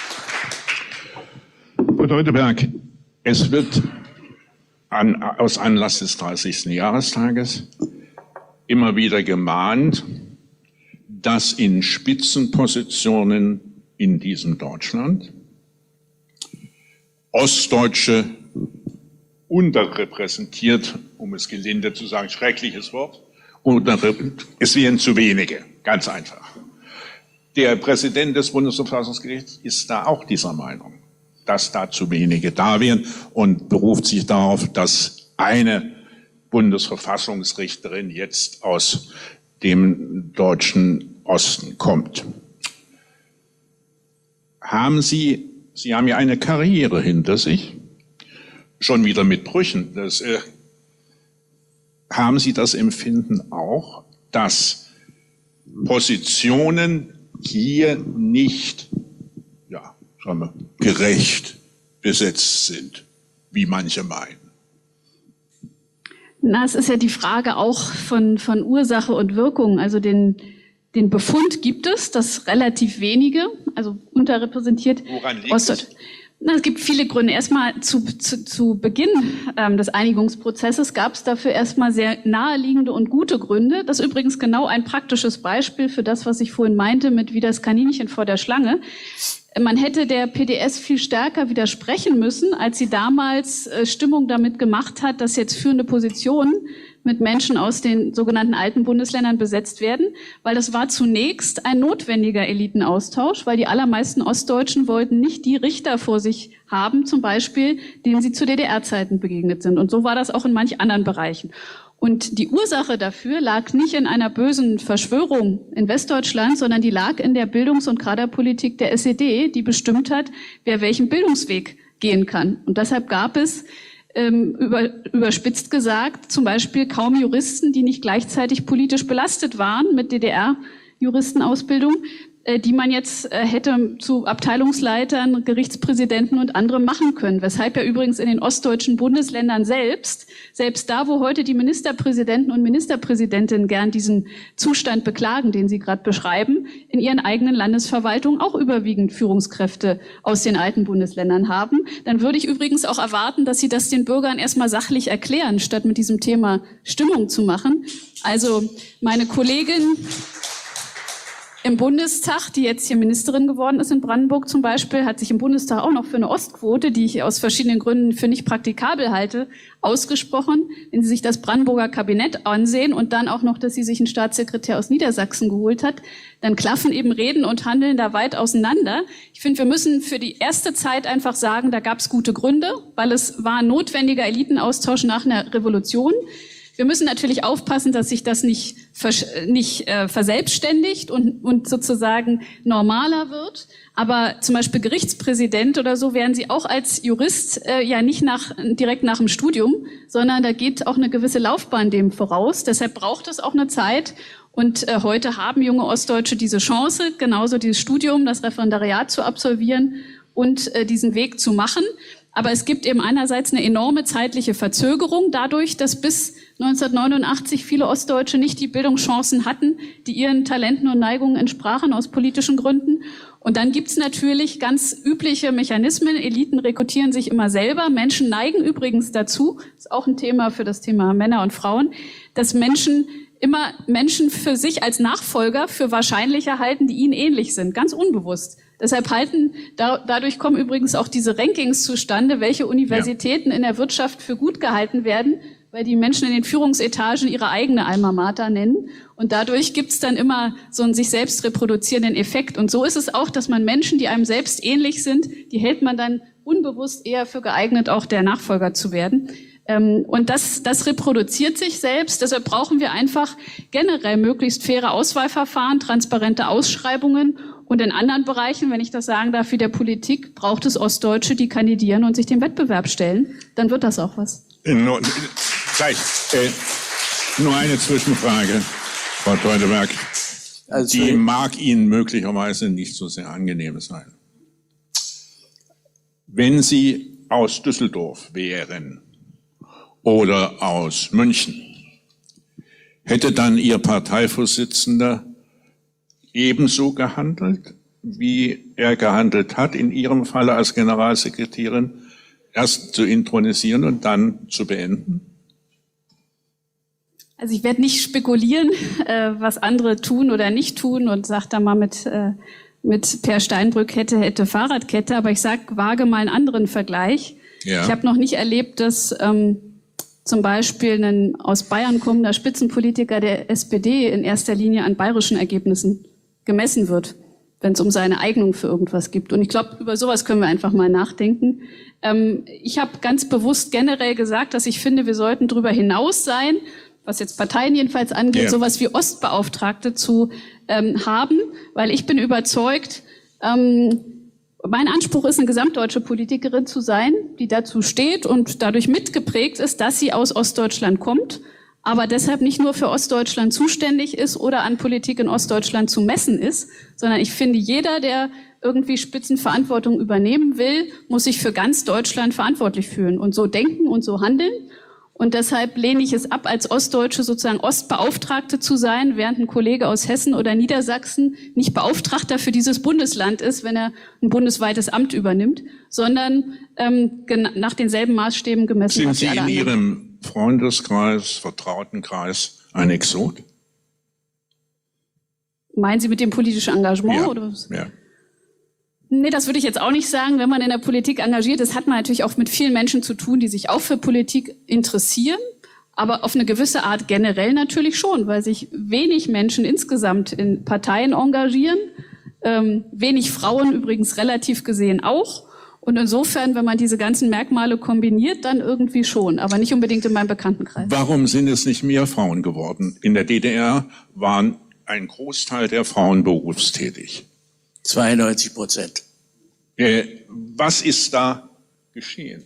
Frau Teuteberg, es wird an, aus Anlass des dreißigsten Jahrestages immer wieder gemahnt, dass in Spitzenpositionen in diesem Deutschland Ostdeutsche unterrepräsentiert, um es gelinde zu sagen, schreckliches Wort, es wären zu wenige, ganz einfach. Der Präsident des Bundesverfassungsgerichts ist da auch dieser Meinung, dass da zu wenige da wären und beruft sich darauf, dass eine Bundesverfassungsrichterin jetzt aus dem deutschen Osten kommt. Haben Sie, Sie haben ja eine Karriere hinter sich, schon wieder mit Brüchen, das, äh, haben Sie das Empfinden auch, dass Positionen hier nicht, ja, sagen wir, gerecht besetzt sind, wie manche meinen. Na, es ist ja die Frage auch von, von Ursache und Wirkung. Also den, den Befund gibt es, dass relativ wenige, also unterrepräsentiert. Woran liegt Ostdeutsch. es? Na, es gibt viele Gründe. Erstmal zu, zu, zu Beginn ähm, des Einigungsprozesses gab es dafür erstmal sehr naheliegende und gute Gründe. Das ist übrigens genau ein praktisches Beispiel für das, was ich vorhin meinte mit wie das Kaninchen vor der Schlange. Man hätte der P D S viel stärker widersprechen müssen, als sie damals äh, Stimmung damit gemacht hat, dass jetzt führende Positionen mit Menschen aus den sogenannten alten Bundesländern besetzt werden, weil das war zunächst ein notwendiger Elitenaustausch, weil die allermeisten Ostdeutschen wollten nicht die Richter vor sich haben, zum Beispiel, denen sie zu D D R-Zeiten begegnet sind. Und so war das auch in manch anderen Bereichen. Und die Ursache dafür lag nicht in einer bösen Verschwörung in Westdeutschland, sondern die lag in der Bildungs- und Kaderpolitik der S E D, die bestimmt hat, wer welchen Bildungsweg gehen kann. Und deshalb gab es, ähm, über, überspitzt gesagt, zum Beispiel kaum Juristen, die nicht gleichzeitig politisch belastet waren mit D D R-Juristenausbildung, äh, die man jetzt äh, hätte zu Abteilungsleitern, Gerichtspräsidenten und anderem machen können. Weshalb ja übrigens in den ostdeutschen Bundesländern selbst, selbst da, wo heute die Ministerpräsidenten und Ministerpräsidentinnen gern diesen Zustand beklagen, den Sie gerade beschreiben, in ihren eigenen Landesverwaltungen auch überwiegend Führungskräfte aus den alten Bundesländern haben. Dann würde ich übrigens auch erwarten, dass Sie das den Bürgern erstmal sachlich erklären, statt mit diesem Thema Stimmung zu machen. Also meine Kollegin im Bundestag, die jetzt hier Ministerin geworden ist in Brandenburg zum Beispiel, hat sich im Bundestag auch noch für eine Ostquote, die ich aus verschiedenen Gründen für nicht praktikabel halte, ausgesprochen. Wenn Sie sich das Brandenburger Kabinett ansehen und dann auch noch, dass sie sich einen Staatssekretär aus Niedersachsen geholt hat, dann klaffen eben Reden und Handeln da weit auseinander. Ich finde, wir müssen für die erste Zeit einfach sagen, da gab es gute Gründe, weil es war ein notwendiger Elitenaustausch nach einer Revolution. Wir müssen natürlich aufpassen, dass sich das nicht, vers nicht äh, verselbstständigt und, und sozusagen normaler wird. Aber zum Beispiel Gerichtspräsident oder so werden Sie auch als Jurist äh, ja nicht nach, direkt nach dem Studium, sondern da geht auch eine gewisse Laufbahn dem voraus. Deshalb braucht es auch eine Zeit. Und äh, heute haben junge Ostdeutsche diese Chance, genauso dieses Studium, das Referendariat zu absolvieren und äh, diesen Weg zu machen. Aber es gibt eben einerseits eine enorme zeitliche Verzögerung dadurch, dass bis neunzehnhundertneunundachtzig viele Ostdeutsche nicht die Bildungschancen hatten, die ihren Talenten und Neigungen entsprachen aus politischen Gründen. Und dann gibt's natürlich ganz übliche Mechanismen. Eliten rekrutieren sich immer selber. Menschen neigen übrigens dazu, das ist auch ein Thema für das Thema Männer und Frauen, dass Menschen immer Menschen für sich als Nachfolger für wahrscheinlicher halten, die ihnen ähnlich sind, ganz unbewusst. Deshalb halten, da, dadurch kommen übrigens auch diese Rankings zustande, welche Universitäten ja. in der Wirtschaft für gut gehalten werden, weil die Menschen in den Führungsetagen ihre eigene Alma Mater nennen. Und dadurch gibt's dann immer so einen sich selbst reproduzierenden Effekt. Und so ist es auch, dass man Menschen, die einem selbst ähnlich sind, die hält man dann unbewusst eher für geeignet, auch der Nachfolger zu werden. Und das, das reproduziert sich selbst. Deshalb brauchen wir einfach generell möglichst faire Auswahlverfahren, transparente Ausschreibungen. Und in anderen Bereichen, wenn ich das sagen darf, wie der Politik, braucht es Ostdeutsche, die kandidieren und sich dem Wettbewerb stellen. Dann wird das auch was. Nur, gleich, äh, nur eine Zwischenfrage, Frau Teuteberg. Also, die mag Ihnen möglicherweise nicht so sehr angenehm sein. Wenn Sie aus Düsseldorf wären oder aus München, hätte dann Ihr Parteivorsitzender ebenso gehandelt, wie er gehandelt hat, in Ihrem Falle als Generalsekretärin, erst zu intronisieren und dann zu beenden? Also ich werde nicht spekulieren, äh, was andere tun oder nicht tun und sage da mal mit, äh, mit Per Steinbrück hätte, hätte Fahrradkette, aber ich sage, wage mal einen anderen Vergleich. Ja. Ich habe noch nicht erlebt, dass ähm, zum Beispiel ein aus Bayern kommender Spitzenpolitiker der S P D in erster Linie an bayerischen Ergebnissen gemessen wird, wenn es um seine Eignung für irgendwas gibt. Und ich glaube, über sowas können wir einfach mal nachdenken. Ähm, ich habe ganz bewusst generell gesagt, dass ich finde, wir sollten darüber hinaus sein, was jetzt Parteien jedenfalls angeht, yeah. sowas wie Ostbeauftragte zu ähm, haben, weil ich bin überzeugt, ähm, mein Anspruch ist, eine gesamtdeutsche Politikerin zu sein, die dazu steht und dadurch mitgeprägt ist, dass sie aus Ostdeutschland kommt. aber deshalb nicht nur für Ostdeutschland zuständig ist oder an Politik in Ostdeutschland zu messen ist, sondern ich finde, jeder, der irgendwie Spitzenverantwortung übernehmen will, muss sich für ganz Deutschland verantwortlich fühlen und so denken und so handeln. Und deshalb lehne ich es ab, als Ostdeutsche sozusagen Ostbeauftragte zu sein, während ein Kollege aus Hessen oder Niedersachsen nicht Beauftragter für dieses Bundesland ist, wenn er ein bundesweites Amt übernimmt, sondern ähm, nach denselben Maßstäben gemessen Sind als Sie alle in anderen. Ihrem Freundeskreis, Vertrautenkreis ein Exot? Meinen Sie mit dem politischen Engagement? Ja. Oder was? Ja. Nee, das würde ich jetzt auch nicht sagen. Wenn man in der Politik engagiert ist, hat man natürlich auch mit vielen Menschen zu tun, die sich auch für Politik interessieren. Aber auf eine gewisse Art generell natürlich schon, weil sich wenig Menschen insgesamt in Parteien engagieren. Ähm, wenig Frauen übrigens relativ gesehen auch. Und insofern, wenn man diese ganzen Merkmale kombiniert, dann irgendwie schon. Aber nicht unbedingt in meinem Bekanntenkreis. Warum sind es nicht mehr Frauen geworden? In der D D R waren ein Großteil der Frauen berufstätig. zweiundneunzig Prozent. Äh, was ist da geschehen?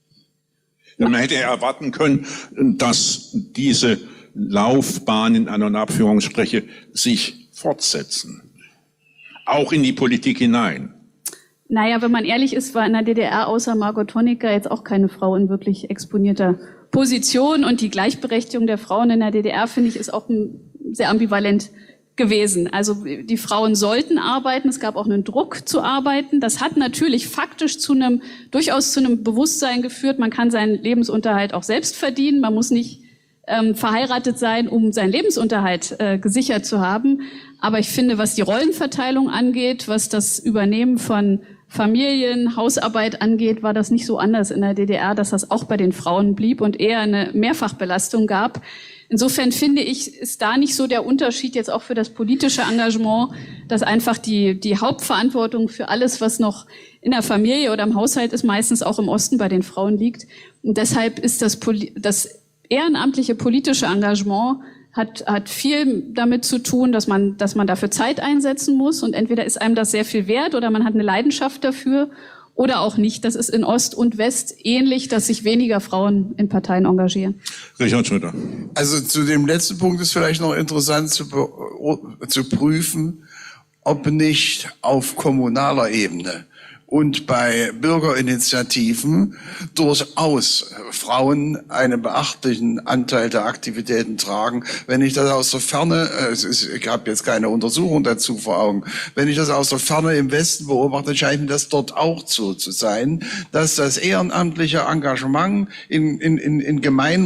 Man hätte erwarten können, dass diese Laufbahn in An- und Abführungsspreche sich fortsetzen. Auch in die Politik hinein. Naja, wenn man ehrlich ist, war in der D D R außer Margot Honecker jetzt auch keine Frau in wirklich exponierter Position. Und die Gleichberechtigung der Frauen in der D D R, finde ich, ist auch sehr ambivalent gewesen. Also die Frauen sollten arbeiten, es gab auch einen Druck zu arbeiten. Das hat natürlich faktisch zu einem, durchaus zu einem Bewusstsein geführt, man kann seinen Lebensunterhalt auch selbst verdienen, man muss nicht ähm, verheiratet sein, um seinen Lebensunterhalt äh, gesichert zu haben. Aber ich finde, was die Rollenverteilung angeht, was das Übernehmen von Familien, Hausarbeit angeht, war das nicht so anders in der D D R, dass das auch bei den Frauen blieb und eher eine Mehrfachbelastung gab. Insofern finde ich, ist da nicht so der Unterschied jetzt auch für das politische Engagement, dass einfach die, die Hauptverantwortung für alles, was noch in der Familie oder im Haushalt ist, meistens auch im Osten bei den Frauen liegt. Und deshalb ist das, das ehrenamtliche politische Engagement hat, hat viel damit zu tun, dass man, dass man dafür Zeit einsetzen muss. Und entweder ist einem das sehr viel wert oder man hat eine Leidenschaft dafür oder auch nicht. Das ist in Ost und West ähnlich, dass sich weniger Frauen in Parteien engagieren. Richard Schröder. Also zu dem letzten Punkt ist vielleicht noch interessant zu, zu prüfen, ob nicht auf kommunaler Ebene und bei Bürgerinitiativen durchaus Frauen einen beachtlichen Anteil der Aktivitäten tragen. Wenn ich das aus der Ferne, es ist, ich habe jetzt keine Untersuchung dazu vor Augen, wenn ich das aus der Ferne im Westen beobachte, scheint mir das dort auch so zu sein, dass das ehrenamtliche Engagement in, in, in, in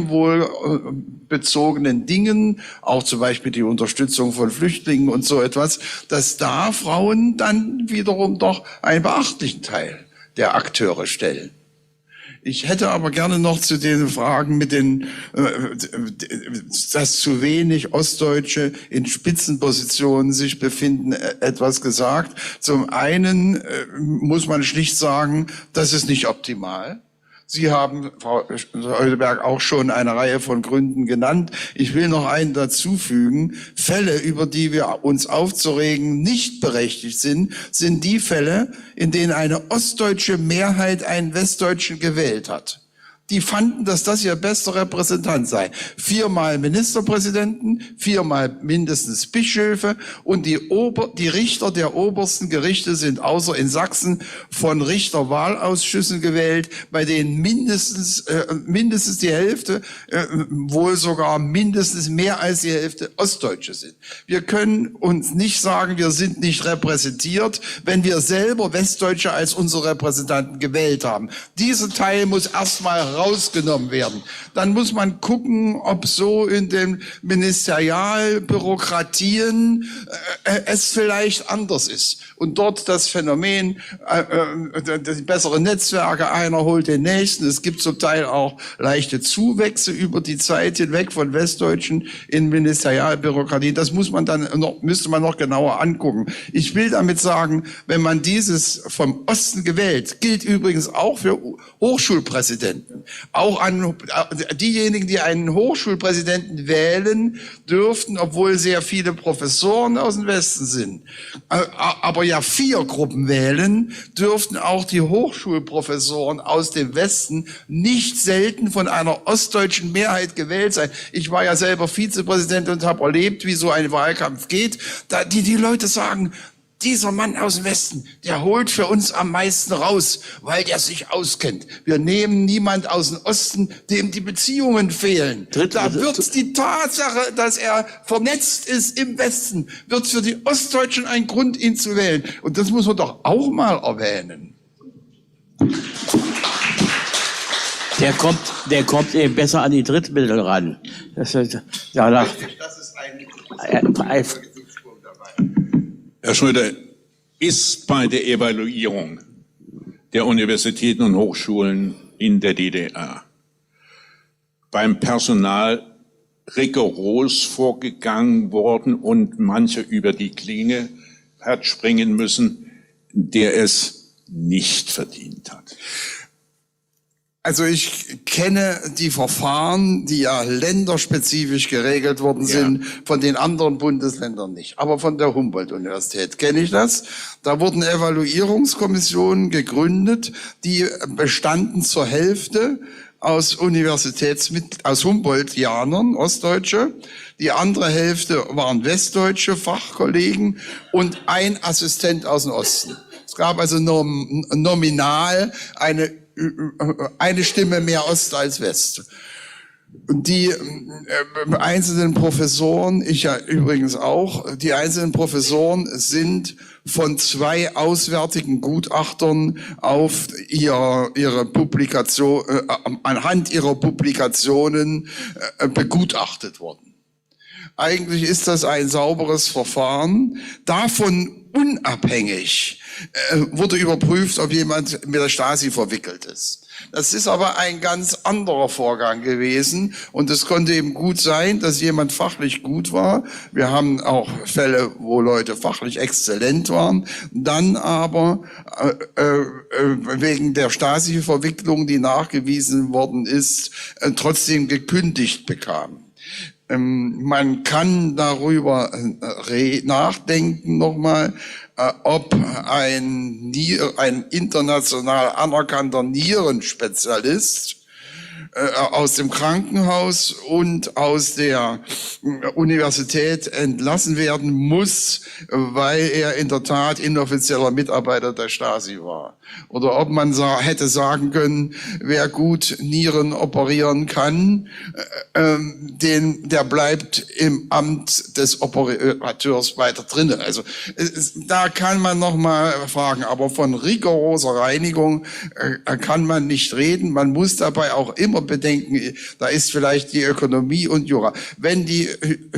gemeinwohlbezogenen Dingen, auch zum Beispiel die Unterstützung von Flüchtlingen und so etwas, dass da Frauen dann wiederum doch einen beachtlichen Teil der Akteure stellen. Ich hätte aber gerne noch zu den Fragen mit den, äh, dass zu wenig Ostdeutsche in Spitzenpositionen sich befinden, etwas gesagt. Zum einen äh, muss man schlicht sagen, das ist nicht optimal. Sie haben, Frau Heuselberg, auch schon eine Reihe von Gründen genannt. Ich will noch einen dazufügen. Fälle, über die wir uns aufzuregen, nicht berechtigt sind, sind die Fälle, in denen eine ostdeutsche Mehrheit einen Westdeutschen gewählt hat. Die fanden, dass das ihr bester Repräsentant sei. Viermal Ministerpräsidenten, viermal mindestens Bischöfe und die, Ober-, die Richter der obersten Gerichte sind außer in Sachsen von Richterwahlausschüssen gewählt, bei denen mindestens, äh, mindestens die Hälfte, äh, wohl sogar mindestens mehr als die Hälfte Ostdeutsche sind. Wir können uns nicht sagen, wir sind nicht repräsentiert, wenn wir selber Westdeutsche als unsere Repräsentanten gewählt haben. Dieser Teil muss erstmal rausgenommen werden. Dann muss man gucken, ob so in den Ministerialbürokratien äh, es vielleicht anders ist. Und dort das Phänomen, äh, äh, die besseren Netzwerke, einer holt den nächsten. Es gibt zum Teil auch leichte Zuwächse über die Zeit hinweg von Westdeutschen in Ministerialbürokratien. Das muss man dann noch, müsste man noch genauer angucken. Ich will damit sagen, wenn man dieses vom Osten gewählt, gilt übrigens auch für Hochschulpräsidenten. Auch an diejenigen, die einen Hochschulpräsidenten wählen, dürften, obwohl sehr viele Professoren aus dem Westen sind, aber ja vier Gruppen wählen, dürften auch die Hochschulprofessoren aus dem Westen nicht selten von einer ostdeutschen Mehrheit gewählt sein. Ich war ja selber Vizepräsident und habe erlebt, wie so ein Wahlkampf geht. Da die, die Leute sagen, dieser Mann aus dem Westen, der holt für uns am meisten raus, weil der sich auskennt. Wir nehmen niemand aus dem Osten, dem die Beziehungen fehlen. Da wird die Tatsache, dass er vernetzt ist im Westen, wird für die Ostdeutschen ein Grund, ihn zu wählen. Und das muss man doch auch mal erwähnen. Der kommt, der kommt eben besser an die Drittmittel ran. Das ist, ja, das ist ein, ein Herr Schröder, ist bei der Evaluierung der Universitäten und Hochschulen in der D D R beim Personal rigoros vorgegangen worden und manche über die Klinge hat springen müssen, der es nicht verdient hat? Also ich kenne die Verfahren, die ja länderspezifisch geregelt worden sind, ja, von den anderen Bundesländern nicht. Aber von der Humboldt-Universität kenne ich das. Da wurden Evaluierungskommissionen gegründet, die bestanden zur Hälfte aus Universitätsmit aus Humboldtianern, Ostdeutsche. Die andere Hälfte waren westdeutsche Fachkollegen und ein Assistent aus dem Osten. Es gab also nom nominal eine eine Stimme mehr Ost als West. Und die äh, einzelnen Professoren, ich ja übrigens auch, die einzelnen Professoren sind von zwei auswärtigen Gutachtern auf ihr, ihre Publikation, äh, anhand ihrer Publikationen äh, begutachtet worden. Eigentlich ist das ein sauberes Verfahren. Davon unabhängig äh, wurde überprüft, ob jemand mit der Stasi verwickelt ist. Das ist aber ein ganz anderer Vorgang gewesen und es konnte eben gut sein, dass jemand fachlich gut war. Wir haben auch Fälle, wo Leute fachlich exzellent waren, dann aber äh, äh, wegen der Stasi-Verwicklung, die nachgewiesen worden ist, äh, trotzdem gekündigt bekamen. Ähm, man kann darüber äh, nachdenken nochmal, äh, ob ein, ein international anerkannter Nierenspezialist äh, aus dem Krankenhaus und aus der äh, Universität entlassen werden muss, weil er in der Tat inoffizieller Mitarbeiter der Stasi war. Oder ob man sa hätte sagen können, wer gut Nieren operieren kann, äh, äh, den, der bleibt im Amt des Operateurs weiter drinne. Also es, da kann man noch mal fragen, aber von rigoroser Reinigung äh, kann man nicht reden. Man muss dabei auch immer bedenken, da ist vielleicht die Ökonomie und Jura. Wenn die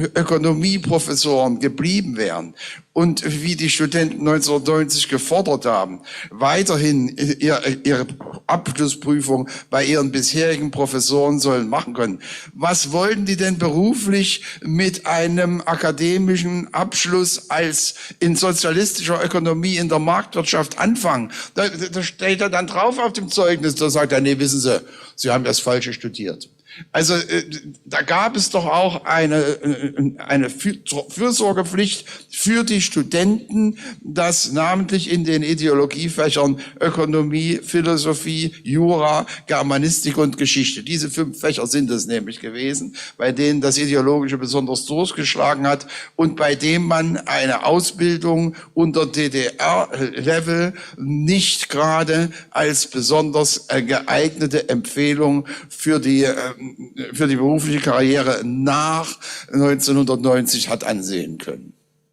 Ökonomieprofessoren geblieben wären und wie die Studenten neunzehnhundertneunzig gefordert haben, weiterhin ihre Abschlussprüfung bei ihren bisherigen Professoren sollen machen können. Was wollten die denn beruflich mit einem akademischen Abschluss als in sozialistischer Ökonomie in der Marktwirtschaft anfangen? Da, da steht er dann drauf auf dem Zeugnis, da sagt er, nee, wissen Sie, Sie haben das Falsche studiert. Also äh, da gab es doch auch eine, äh, eine Fürsorgepflicht für die Studenten, dass namentlich in den Ideologiefächern Ökonomie, Philosophie, Jura, Germanistik und Geschichte, diese fünf Fächer sind es nämlich gewesen, bei denen das Ideologische besonders durchgeschlagen hat und bei dem man eine Ausbildung unter D D R-Level nicht gerade als besonders äh, geeignete Empfehlung für die äh, für die berufliche Karriere nach neunzehnhundertneunzig hat ansehen können.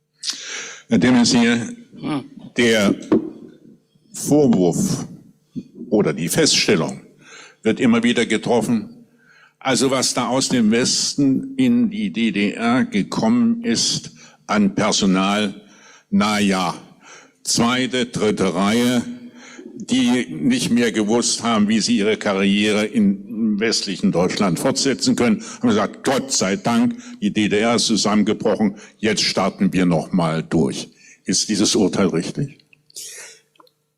Herr de Maizière, der Vorwurf oder die Feststellung wird immer wieder getroffen, also was da aus dem Westen in die D D R gekommen ist an Personal, na ja, zweite, dritte Reihe, die nicht mehr gewusst haben, wie sie ihre Karriere im westlichen Deutschland fortsetzen können, haben gesagt, Gott sei Dank, die D D R ist zusammengebrochen, jetzt starten wir noch mal durch. Ist dieses Urteil richtig?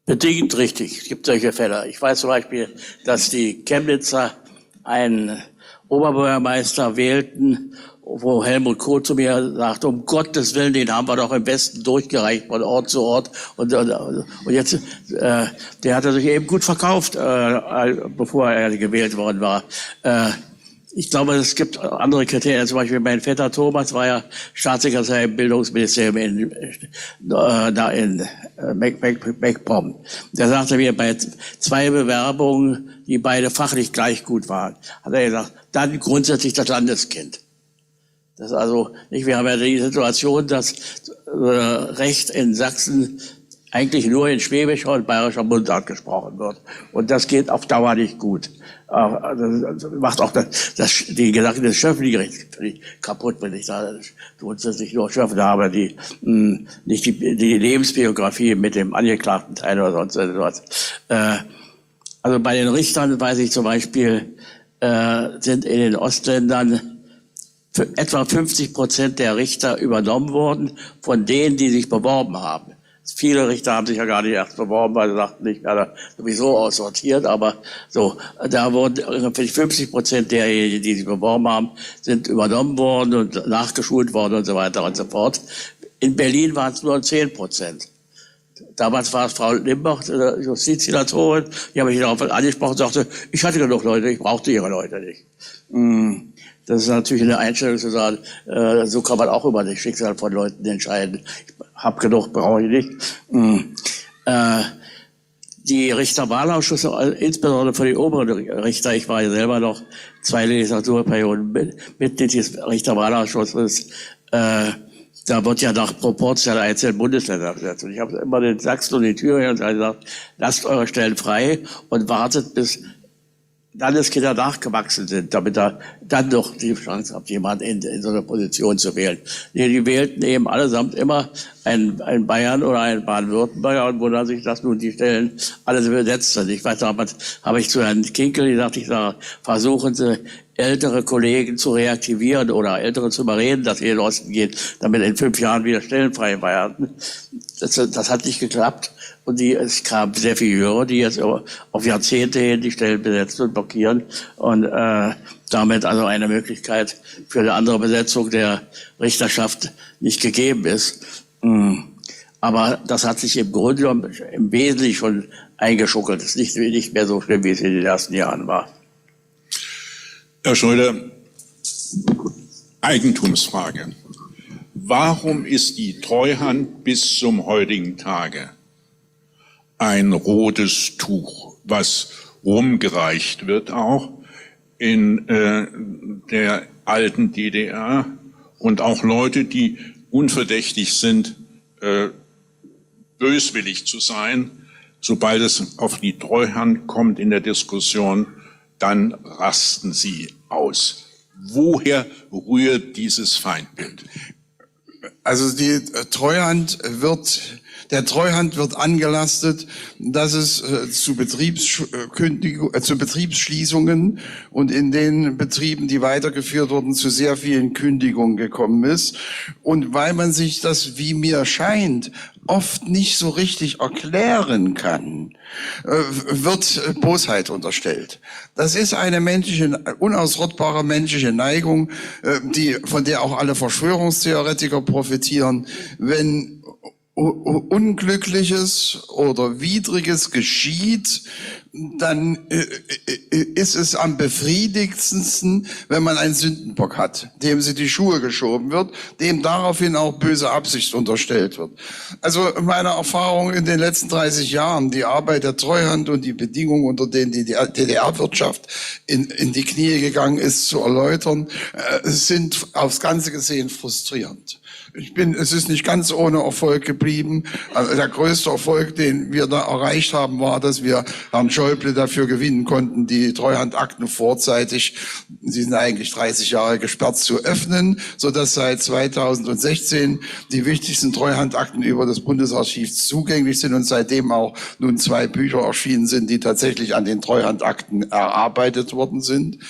Bedingt richtig. Es gibt solche Fälle. Ich weiß zum Beispiel, dass die Chemnitzer einen Oberbürgermeister wählten, wo Helmut Kohl zu mir sagte, um Gottes Willen, den haben wir doch im Westen durchgereicht von Ort zu Ort. Und, und, und jetzt, äh, der hatte sich eben gut verkauft, äh, bevor er gewählt worden war. Äh, Ich glaube, es gibt andere Kriterien. Zum Beispiel mein Vetter Thomas war ja Staatssekretär im Bildungsministerium in, äh, da in äh, Meckpomm. Der sagte mir, bei zwei Bewerbungen, die beide fachlich gleich gut waren, hat er gesagt, dann grundsätzlich das Landeskind. Das ist also nicht, wir haben ja die Situation, dass äh, Recht in Sachsen eigentlich nur in schwäbischer und bayerischer Mundart gesprochen wird. Und das geht auf Dauer nicht gut. Das macht auch das, das, die Gedanken des Schöffengerichts völlig kaputt, wenn ich da grundsätzlich nur Schöffen habe, die mh, nicht die, die Lebensbiografie mit dem Angeklagten Teil oder sonst etwas. Äh, also bei den Richtern weiß ich zum Beispiel, äh, sind in den Ostländern für etwa fünfzig Prozent der Richter übernommen worden von denen, die sich beworben haben. Viele Richter haben sich ja gar nicht erst beworben, weil sie dachten, ich werde sowieso aussortiert, aber so, da wurden ungefähr fünfzig Prozent derjenigen, die sich beworben haben, sind übernommen worden und nachgeschult worden und so weiter und so fort. In Berlin waren es nur zehn Prozent. Damals war es Frau Limbach, Justizsenatorin, die habe mich darauf angesprochen und sagte, ich hatte genug Leute, ich brauchte ihre Leute nicht. Das ist natürlich eine Einstellung zu sagen, äh, so kann man auch über das Schicksal von Leuten entscheiden. Ich hab genug, brauche ich nicht. Mhm. Äh, die Richterwahlausschüsse, insbesondere für die oberen Richter, ich war ja selber noch zwei Legislaturperioden Mitglied des Richterwahlausschusses, äh, da wird ja nach Proporz der einzelnen Bundesländer gesetzt. Und ich habe immer den Sachsen und den Thüringen gesagt, lasst eure Stellen frei und wartet, bis Landeskinder nachgewachsen sind, damit er dann noch die Chance hat, jemanden in, in so einer Position zu wählen. Die, die wählten eben allesamt immer einen, einen Bayern oder einen Baden-Württemberger und wundern sich, dass nun die Stellen alle besetzt sind. Ich weiß, damals habe ich zu Herrn Kinkel gesagt, ich sage, versuchen Sie, ältere Kollegen zu reaktivieren oder ältere zu überreden, dass sie in den Osten gehen, damit in fünf Jahren wieder Stellen frei werden. Das, das hat nicht geklappt. Und die, es kamen sehr viele Jüngere, die jetzt auf Jahrzehnte hin die Stellen besetzen und blockieren und äh, damit also eine Möglichkeit für eine andere Besetzung der Richterschaft nicht gegeben ist. Aber das hat sich im Grunde genommen im Wesentlichen schon eingeschuckelt. Es ist nicht, nicht mehr so schlimm, wie es in den ersten Jahren war. Herr Schröder, Eigentumsfrage. Warum ist die Treuhand bis zum heutigen Tage ein rotes Tuch, was rumgereicht wird auch in äh, der alten D D R und auch Leute, die unverdächtig sind, äh, böswillig zu sein, sobald es auf die Treuhand kommt in der Diskussion, dann rasten sie aus. Woher rührt dieses Feindbild? Also die Treuhand wird, der Treuhand wird angelastet, dass es äh, zu, Betriebskündigung, äh, zu Betriebsschließungen und in den Betrieben, die weitergeführt wurden, zu sehr vielen Kündigungen gekommen ist. Und weil man sich das, wie mir scheint, oft nicht so richtig erklären kann, äh, wird Bosheit unterstellt. Das ist eine menschliche, unausrottbare menschliche Neigung, äh, die, von der auch alle Verschwörungstheoretiker profitieren. Wenn Unglückliches oder Widriges geschieht, dann ist es am befriedigendsten, wenn man einen Sündenbock hat, dem sie die Schuhe geschoben wird, dem daraufhin auch böse Absicht unterstellt wird. Also meine Erfahrung in den letzten dreißig Jahren, die Arbeit der Treuhand und die Bedingungen, unter denen die D D R-Wirtschaft in, in die Knie gegangen ist, zu erläutern, sind aufs Ganze gesehen frustrierend. Ich bin, es ist nicht ganz ohne Erfolg geblieben. Also der größte Erfolg, den wir da erreicht haben, war, dass wir Herrn Schäuble dafür gewinnen konnten, die Treuhandakten vorzeitig, sie sind eigentlich dreißig Jahre gesperrt, zu öffnen, sodass seit zweitausendsechzehn die wichtigsten Treuhandakten über das Bundesarchiv zugänglich sind und seitdem auch nun zwei Bücher erschienen sind, die tatsächlich an den Treuhandakten erarbeitet worden sind.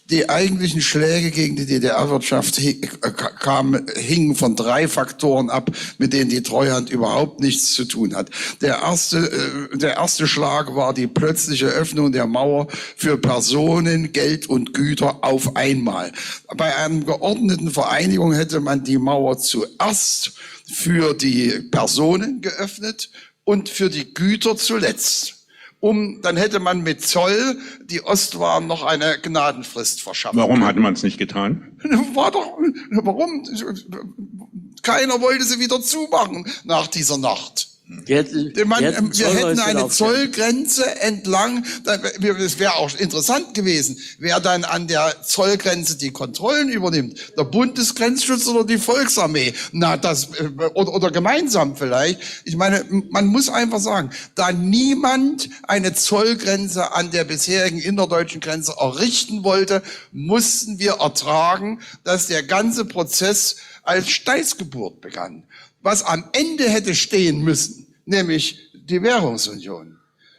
Die eigentlichen Schläge gegen die D D R-Wirtschaft kamen, hingen von drei Faktoren ab, mit denen die Treuhand überhaupt nichts zu tun hat. Der erste, der erste Schlag war die plötzliche Öffnung der Mauer für Personen, Geld und Güter auf einmal. Bei einer geordneten Vereinigung hätte man die Mauer zuerst für die Personen geöffnet und für die Güter zuletzt. Um, dann hätte man mit Zoll die Ostwaren noch eine Gnadenfrist verschafft. Warum hatte man es nicht getan? War doch, warum? Keiner wollte sie wieder zumachen nach dieser Nacht. Die hätten, Man, die hätten wir hätten eine Zollgrenze Zollgrenze entlang, es wäre auch interessant gewesen, wer dann an der Zollgrenze die Kontrollen übernimmt, der Bundesgrenzschutz oder die Volksarmee, na das oder, oder gemeinsam vielleicht. Ich meine, man muss einfach sagen, da niemand eine Zollgrenze an der bisherigen innerdeutschen Grenze errichten wollte, mussten wir ertragen, dass der ganze Prozess als Steißgeburt begann. Was am Ende hätte stehen müssen, nämlich die Währungsunion,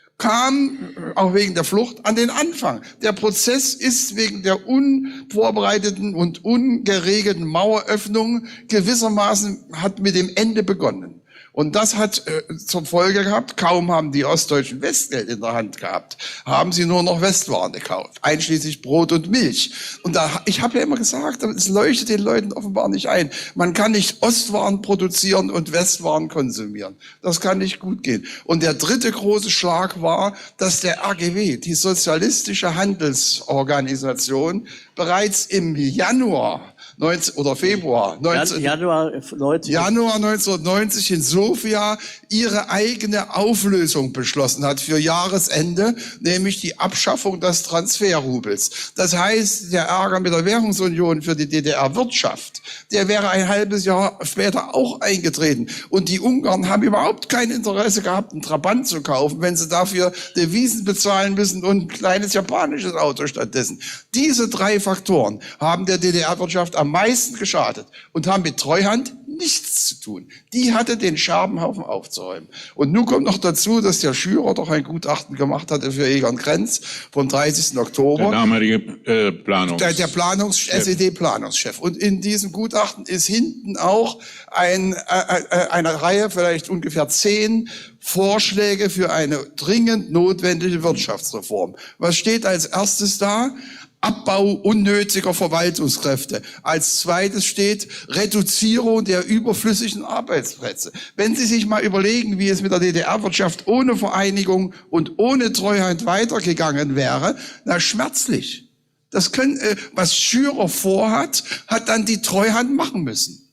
kam auch wegen der Flucht an den Anfang. Der Prozess ist wegen der unvorbereiteten und ungeregelten Maueröffnung gewissermaßen hat mit dem Ende begonnen. Und das hat äh, zur Folge gehabt, kaum haben die Ostdeutschen Westgeld in der Hand gehabt, haben sie nur noch Westwaren gekauft, einschließlich Brot und Milch. Und da, ich habe ja immer gesagt, es leuchtet den Leuten offenbar nicht ein. Man kann nicht Ostwaren produzieren und Westwaren konsumieren. Das kann nicht gut gehen. Und der dritte große Schlag war, dass der R G W, die Sozialistische Handelsorganisation, bereits im Januar neunzehn, oder Februar neunzehn, Januar neunzig. Januar neunzehnhundertneunzig in Sofia ihre eigene Auflösung beschlossen hat für Jahresende, nämlich die Abschaffung des Transferrubels. Das heißt, der Ärger mit der Währungsunion für die D D R-Wirtschaft, der wäre ein halbes Jahr später auch eingetreten. Und die Ungarn haben überhaupt kein Interesse gehabt, einen Trabant zu kaufen, wenn sie dafür Devisen bezahlen müssen und ein kleines japanisches Auto stattdessen. Diese drei Faktoren haben der D D R-Wirtschaft am meisten geschadet und haben mit Treuhand nichts zu tun. Die hatte den Scherbenhaufen aufzuräumen. Und nun kommt noch dazu, dass der Schürer doch ein Gutachten gemacht hatte für Egon Krenz vom dreißigsten Oktober. Der damalige äh, Planungs... Der, der Planungs S E D-Planungschef. Und in diesem Gutachten ist hinten auch ein, äh, äh, eine Reihe, vielleicht ungefähr zehn Vorschläge für eine dringend notwendige Wirtschaftsreform. Was steht als erstes da? Abbau unnötiger Verwaltungskräfte. Als zweites steht Reduzierung der überflüssigen Arbeitsplätze. Wenn Sie sich mal überlegen, wie es mit der D D R-Wirtschaft ohne Vereinigung und ohne Treuhand weitergegangen wäre, na schmerzlich. Das können, äh, was Schürer vorhat, hat dann die Treuhand machen müssen.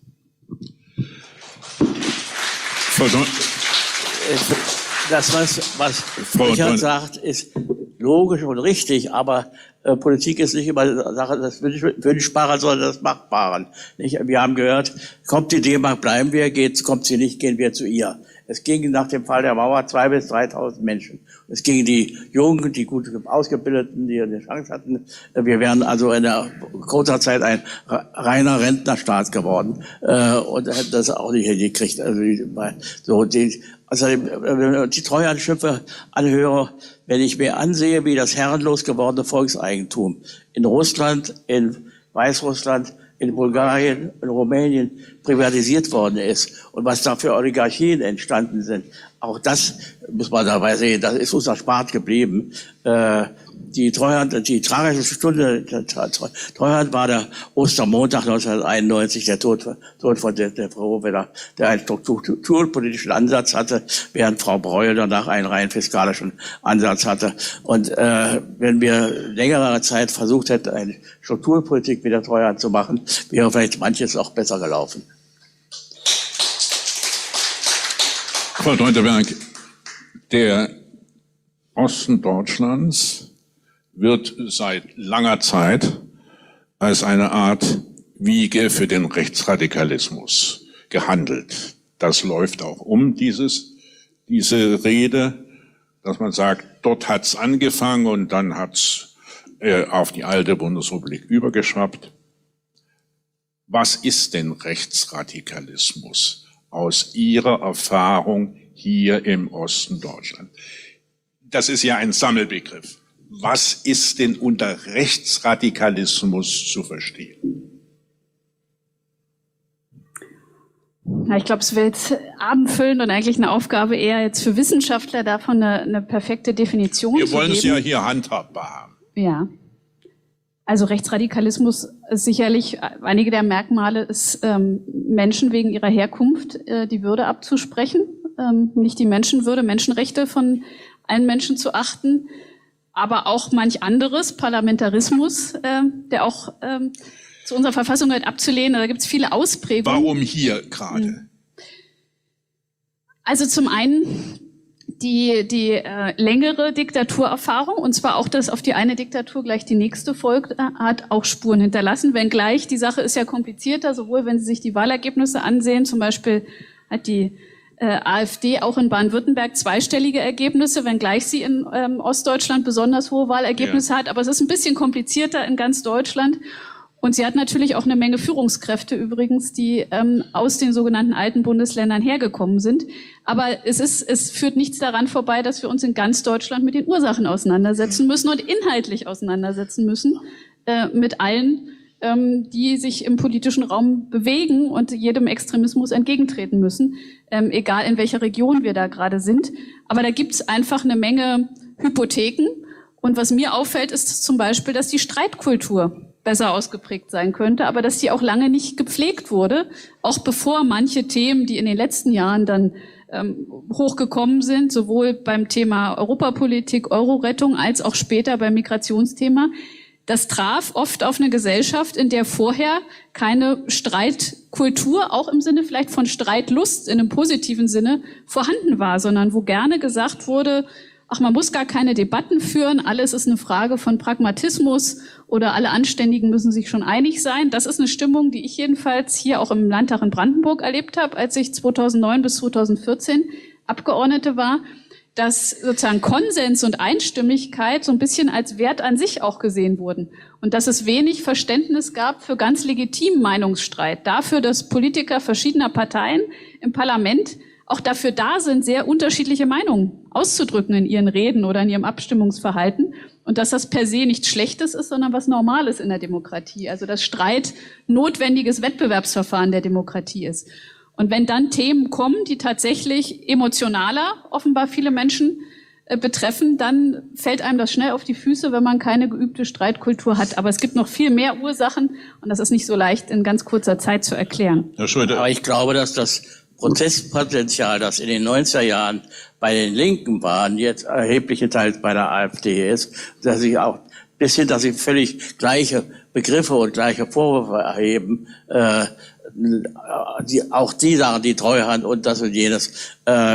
Das, was, was Richard sagt, ist logisch und richtig, aber äh, Politik ist nicht immer Sache des Wünschbaren, sondern des Machbaren. Nicht? Wir haben gehört, kommt die D-Mark, bleiben wir, geht's, kommt sie nicht, gehen wir zu ihr. Es ging nach dem Fall der Mauer zwei bis dreitausend Menschen. Es gingen die Jungen, die gut ausgebildeten, die eine Chance hatten. Wir wären also in der kurzer Zeit ein reiner Rentnerstaat geworden äh, und hätten das auch nicht hingekriegt. Also die, so die, also die Treuhandschimpfe anhöre, wenn ich mir ansehe, wie das herrenlos gewordene Volkseigentum in Russland, in Weißrussland, in Bulgarien, in Rumänien privatisiert worden ist und was da für Oligarchien entstanden sind. Auch das muss man dabei sehen, das ist uns erspart geblieben. Äh, die Treuhand, die tragische Stunde der Treuhand war der Ostermontag neunzehnhunderteinundneunzig, der Tod, Tod von der, der Frau Weller, der einen strukturpolitischen Ansatz hatte, während Frau Breuer danach einen rein fiskalischen Ansatz hatte. Und äh, wenn wir längere Zeit versucht hätten, eine Strukturpolitik mit der Treuhand zu machen, wäre vielleicht manches auch besser gelaufen. Frau Teuteberg, der Osten Deutschlands wird seit langer Zeit als eine Art Wiege für den Rechtsradikalismus gehandelt. Das läuft auch um, dieses, diese Rede, dass man sagt, dort hat's angefangen und dann hat's äh, auf die alte Bundesrepublik übergeschwappt. Was ist denn Rechtsradikalismus aus Ihrer Erfahrung hier im Osten Deutschlands? Das ist ja ein Sammelbegriff. Was ist denn unter Rechtsradikalismus zu verstehen? Ja, ich glaube, es wäre jetzt abendfüllend und eigentlich eine Aufgabe eher jetzt für Wissenschaftler davon eine, eine perfekte Definition zu geben. Wir wollen es ja hier handhabbar haben. Ja. Also Rechtsradikalismus ist sicherlich, einige der Merkmale ist, ähm, Menschen wegen ihrer Herkunft äh, die Würde abzusprechen, ähm, nicht die Menschenwürde, Menschenrechte von allen Menschen zu achten, aber auch manch anderes, Parlamentarismus, äh, der auch ähm, zu unserer Verfassung gehört, abzulehnen. Da gibt es viele Ausprägungen. Warum hier gerade? Also zum einen die, die äh, längere Diktaturerfahrung, und zwar auch, dass auf die eine Diktatur gleich die nächste folgt, äh, hat auch Spuren hinterlassen. Wenngleich, die Sache ist ja komplizierter, sowohl wenn Sie sich die Wahlergebnisse ansehen, zum Beispiel hat die äh, AfD auch in Baden-Württemberg zweistellige Ergebnisse, wenngleich sie in ähm, Ostdeutschland besonders hohe Wahlergebnisse ja. hat. Aber es ist ein bisschen komplizierter in ganz Deutschland. Und sie hat natürlich auch eine Menge Führungskräfte übrigens, die ähm, aus den sogenannten alten Bundesländern hergekommen sind. Aber es ist, es führt nichts daran vorbei, dass wir uns in ganz Deutschland mit den Ursachen auseinandersetzen müssen und inhaltlich auseinandersetzen müssen äh, mit allen, ähm, die sich im politischen Raum bewegen und jedem Extremismus entgegentreten müssen, ähm, egal in welcher Region wir da gerade sind. Aber da gibt's einfach eine Menge Hypotheken. Und was mir auffällt, ist zum Beispiel, dass die Streitkultur besser ausgeprägt sein könnte, aber dass die auch lange nicht gepflegt wurde, auch bevor manche Themen, die in den letzten Jahren dann ähm, hochgekommen sind, sowohl beim Thema Europapolitik, Euro-Rettung, als auch später beim Migrationsthema, das traf oft auf eine Gesellschaft, in der vorher keine Streitkultur, auch im Sinne vielleicht von Streitlust in einem positiven Sinne, vorhanden war, sondern wo gerne gesagt wurde, ach, man muss gar keine Debatten führen, alles ist eine Frage von Pragmatismus oder alle Anständigen müssen sich schon einig sein. Das ist eine Stimmung, die ich jedenfalls hier auch im Landtag in Brandenburg erlebt habe, als ich zweitausendneun bis zweitausendvierzehn Abgeordnete war, dass sozusagen Konsens und Einstimmigkeit so ein bisschen als Wert an sich auch gesehen wurden und dass es wenig Verständnis gab für ganz legitimen Meinungsstreit, dafür, dass Politiker verschiedener Parteien im Parlament auch dafür da sind, sehr unterschiedliche Meinungen auszudrücken in ihren Reden oder in ihrem Abstimmungsverhalten und dass das per se nichts Schlechtes ist, sondern was Normales in der Demokratie. Also dass Streit notwendiges Wettbewerbsverfahren der Demokratie ist. Und wenn dann Themen kommen, die tatsächlich emotionaler offenbar viele Menschen äh, betreffen, dann fällt einem das schnell auf die Füße, wenn man keine geübte Streitkultur hat. Aber es gibt noch viel mehr Ursachen und das ist nicht so leicht in ganz kurzer Zeit zu erklären. Herr Schröder. Aber ich glaube, dass das Protestpotenzial, das in den neunziger Jahren bei den Linken war, jetzt erhebliche Teils bei der AfD ist, dass sie auch bis hin, dass sie völlig gleiche Begriffe und gleiche Vorwürfe erheben, äh, die, auch die sagen, die Treuhand und das und jenes. Äh,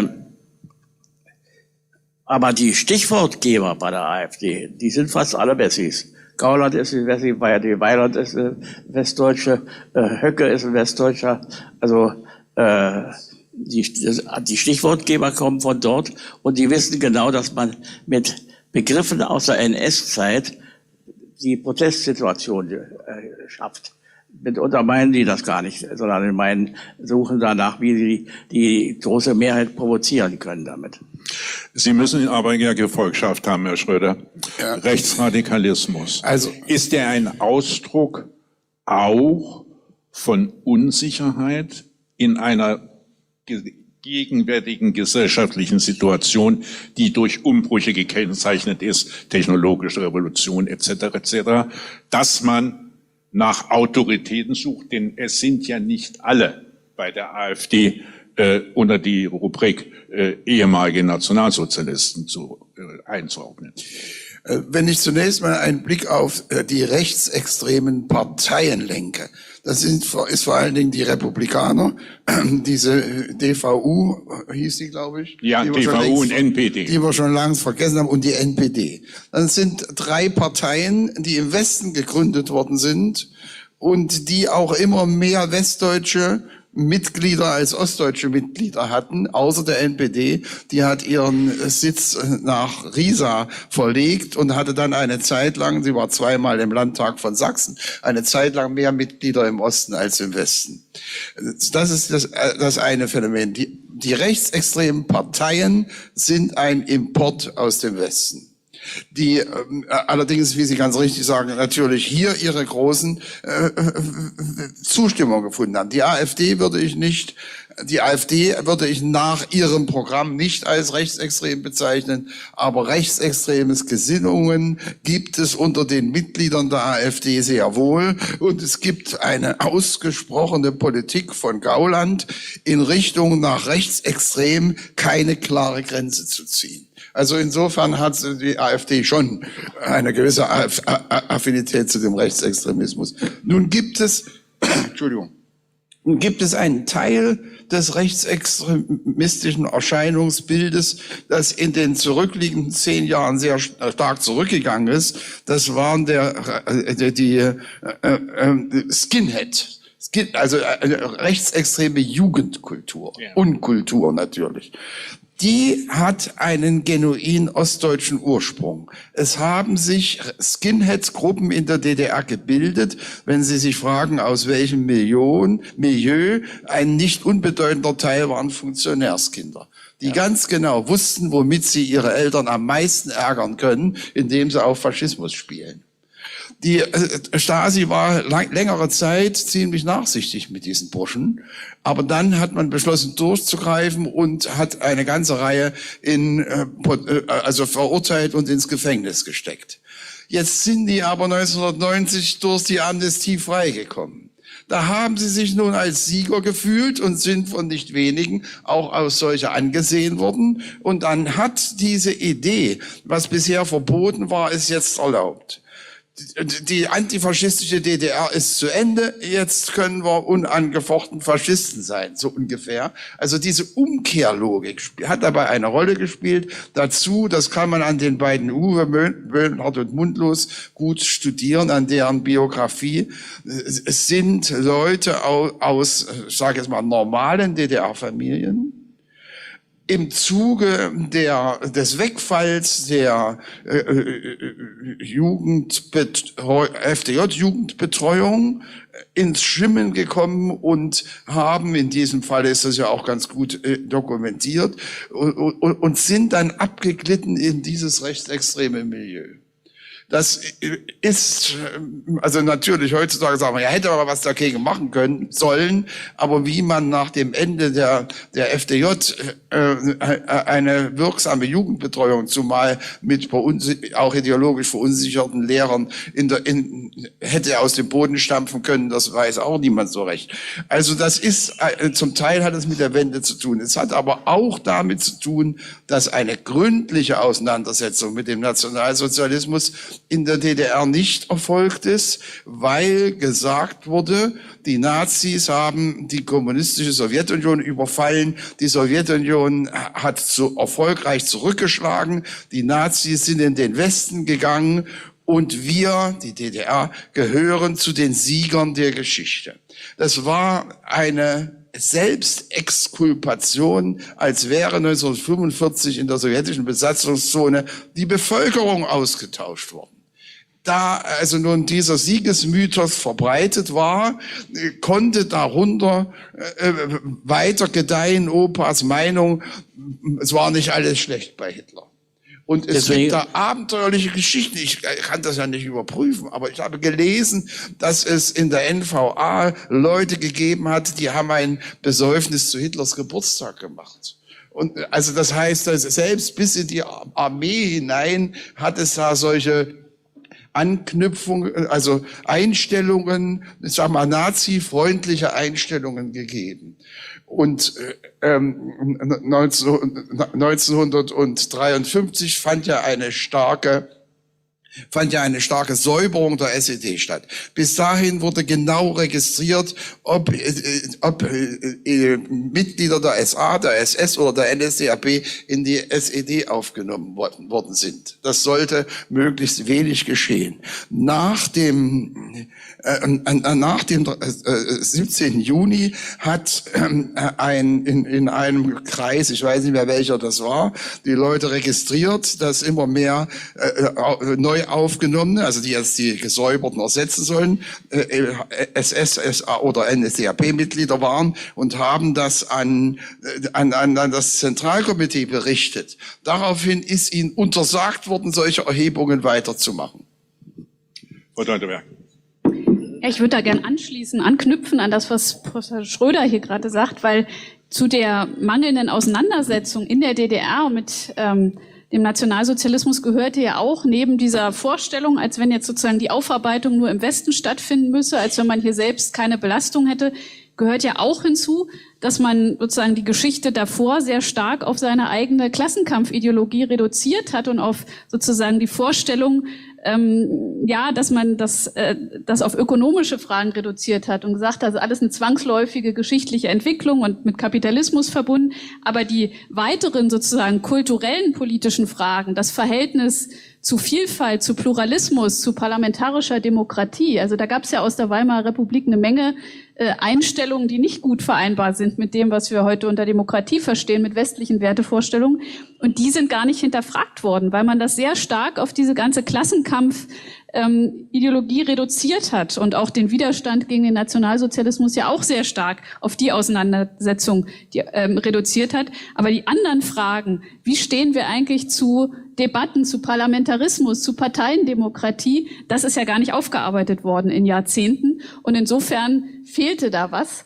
aber die Stichwortgeber bei der AfD, die sind fast alle Wessis. Gauland ist ein Wessi, Weiland ist ein Westdeutsche, äh, Höcke ist ein Westdeutscher, also Die, die Stichwortgeber kommen von dort und die wissen genau, dass man mit Begriffen aus der N S-Zeit die Protestsituation äh, schafft. Mitunter meinen die das gar nicht, sondern meinen, suchen danach, wie sie die große Mehrheit provozieren können damit. Sie müssen aber ja Gefolgschaft haben, Herr Schröder. Ja. Rechtsradikalismus. Also ist der ein Ausdruck auch von Unsicherheit in einer gegenwärtigen gesellschaftlichen Situation, die durch Umbrüche gekennzeichnet ist, technologische Revolution et cetera et cetera, dass man nach Autoritäten sucht, denn es sind ja nicht alle bei der AfD äh, unter die Rubrik äh, ehemalige Nationalsozialisten zu äh, einzuordnen. Wenn ich zunächst mal einen Blick auf die rechtsextremen Parteien lenke, das sind, ist vor allen Dingen die Republikaner, diese D V U hieß die, glaube ich. Ja, D V U und N P D. Die wir schon lange vergessen haben, und die N P D. Das sind drei Parteien, die im Westen gegründet worden sind und die auch immer mehr westdeutsche Mitglieder als ostdeutsche Mitglieder hatten, außer der N P D. Die hat ihren Sitz nach Riesa verlegt und hatte dann eine Zeit lang, sie war zweimal im Landtag von Sachsen, eine Zeit lang mehr Mitglieder im Osten als im Westen. Das ist das, das eine Phänomen. Die, die rechtsextremen Parteien sind ein Import aus dem Westen. die äh, allerdings, wie Sie ganz richtig sagen, natürlich hier ihre großen äh, Zustimmung gefunden haben. Die AfD würde ich nicht, die AfD würde ich nach ihrem Programm nicht als rechtsextrem bezeichnen, aber rechtsextremes Gesinnungen gibt es unter den Mitgliedern der AfD sehr wohl, und es gibt eine ausgesprochene Politik von Gauland in Richtung nach rechtsextrem keine klare Grenze zu ziehen. Also insofern hat die AfD schon eine gewisse Affinität zu dem Rechtsextremismus. Nun gibt es, Entschuldigung, nun gibt es einen Teil des rechtsextremistischen Erscheinungsbildes, das in den zurückliegenden zehn Jahren sehr stark zurückgegangen ist. Das waren der, die, die äh, äh, Skinhead. Also äh, rechtsextreme Jugendkultur, ja. Unkultur natürlich. Die hat einen genuin ostdeutschen Ursprung. Es haben sich Skinhead-Gruppen in der D D R gebildet, wenn Sie sich fragen, aus welchem Million, Milieu, ein nicht unbedeutender Teil waren Funktionärskinder, die ja. ganz genau wussten, womit sie ihre Eltern am meisten ärgern können, indem sie auf Faschismus spielen. Die Stasi war lang, längere Zeit ziemlich nachsichtig mit diesen Burschen, aber dann hat man beschlossen durchzugreifen und hat eine ganze Reihe in, also verurteilt und ins Gefängnis gesteckt. Jetzt sind die aber neunzehnhundertneunzig durch die Amnestie freigekommen. Da haben sie sich nun als Sieger gefühlt und sind von nicht wenigen auch als solche angesehen worden. Und dann hat diese Idee, was bisher verboten war, ist jetzt erlaubt. Die antifaschistische D D R ist zu Ende, jetzt können wir unangefochten Faschisten sein, so ungefähr. Also diese Umkehrlogik hat dabei eine Rolle gespielt. Dazu, das kann man an den beiden Uwe, Böhnhardt und Mundlos, gut studieren, an deren Biografie. Es sind Leute aus, ich sage jetzt mal, normalen D D R-Familien, im Zuge der, des Wegfalls der äh, Jugendbetreu- F D J-Jugendbetreuung ins Schwimmen gekommen und haben, in diesem Fall ist das ja auch ganz gut äh, dokumentiert, und, und, und sind dann abgeglitten in dieses rechtsextreme Milieu. Das ist, also natürlich heutzutage sagen wir, ja, hätte man was dagegen machen können, sollen, aber wie man nach dem Ende der, der F D J äh, eine wirksame Jugendbetreuung, zumal mit auch ideologisch verunsicherten Lehrern in der, in, hätte aus dem Boden stampfen können, das weiß auch niemand so recht. Also das ist, zum Teil hat es mit der Wende zu tun. Es hat aber auch damit zu tun, dass eine gründliche Auseinandersetzung mit dem Nationalsozialismus in der D D R nicht erfolgt ist, weil gesagt wurde, die Nazis haben die kommunistische Sowjetunion überfallen, die Sowjetunion hat so erfolgreich zurückgeschlagen, die Nazis sind in den Westen gegangen und wir, die D D R, gehören zu den Siegern der Geschichte. Das war eine Selbstexkulpation, als wäre neunzehnhundertfünfundvierzig in der sowjetischen Besatzungszone die Bevölkerung ausgetauscht worden. Da also nun dieser Siegesmythos verbreitet war, konnte darunter äh, weiter gedeihen Opas Meinung, es war nicht alles schlecht bei Hitler. Und es Deswegen. gibt da abenteuerliche Geschichten. Ich kann das ja nicht überprüfen, aber ich habe gelesen, dass es in der N V A Leute gegeben hat, die haben ein Besäufnis zu Hitlers Geburtstag gemacht. Und also das heißt, dass selbst bis in die Armee hinein hat es da solche Anknüpfungen, also Einstellungen, ich sag mal nazi-freundliche Einstellungen gegeben. Und ähm, neunzehnhundertdreiundfünfzig fand ja eine starke fand ja eine starke Säuberung der S E D statt. Bis dahin wurde genau registriert, ob, äh, ob äh, Mitglieder der S A, der S S oder der N S D A P in die S E D aufgenommen worden, worden sind. Das sollte möglichst wenig geschehen. Nach dem äh, nach dem äh, siebzehnten Juni hat äh, ein in, in einem Kreis, ich weiß nicht mehr welcher das war, die Leute registriert, dass immer mehr äh, neu neu aufgenommene, also die jetzt die Gesäuberten ersetzen sollen, äh, S S, S A oder N S D A P-Mitglieder waren und haben das an, an, an, an das Zentralkomitee berichtet. Daraufhin ist ihnen untersagt worden, solche Erhebungen weiterzumachen. Frau Teuteberg. Ja, ich würde da gern anschließen, anknüpfen an das, was Professor Schröder hier gerade sagt, weil zu der mangelnden Auseinandersetzung in der D D R mit ähm, dem Nationalsozialismus gehörte ja auch neben dieser Vorstellung, als wenn jetzt sozusagen die Aufarbeitung nur im Westen stattfinden müsse, als wenn man hier selbst keine Belastung hätte, gehört ja auch hinzu, dass man sozusagen die Geschichte davor sehr stark auf seine eigene Klassenkampfideologie reduziert hat und auf sozusagen die Vorstellung, ähm, ja, dass man das, äh, das auf ökonomische Fragen reduziert hat und gesagt hat, also alles eine zwangsläufige geschichtliche Entwicklung und mit Kapitalismus verbunden. Aber die weiteren sozusagen kulturellen politischen Fragen, das Verhältnis zu Vielfalt, zu Pluralismus, zu parlamentarischer Demokratie, also da gab es ja aus der Weimarer Republik eine Menge äh, Einstellungen, die nicht gut vereinbar sind mit dem, was wir heute unter Demokratie verstehen, mit westlichen Wertevorstellungen. Und die sind gar nicht hinterfragt worden, weil man das sehr stark auf diese ganze Klassenkampf ähm, Ideologie reduziert hat und auch den Widerstand gegen den Nationalsozialismus ja auch sehr stark auf die Auseinandersetzung die, ähm, reduziert hat. Aber die anderen Fragen, wie stehen wir eigentlich zu Debatten, zu Parlamentarismus, zu Parteiendemokratie, das ist ja gar nicht aufgearbeitet worden in Jahrzehnten. Und insofern fehlte da was.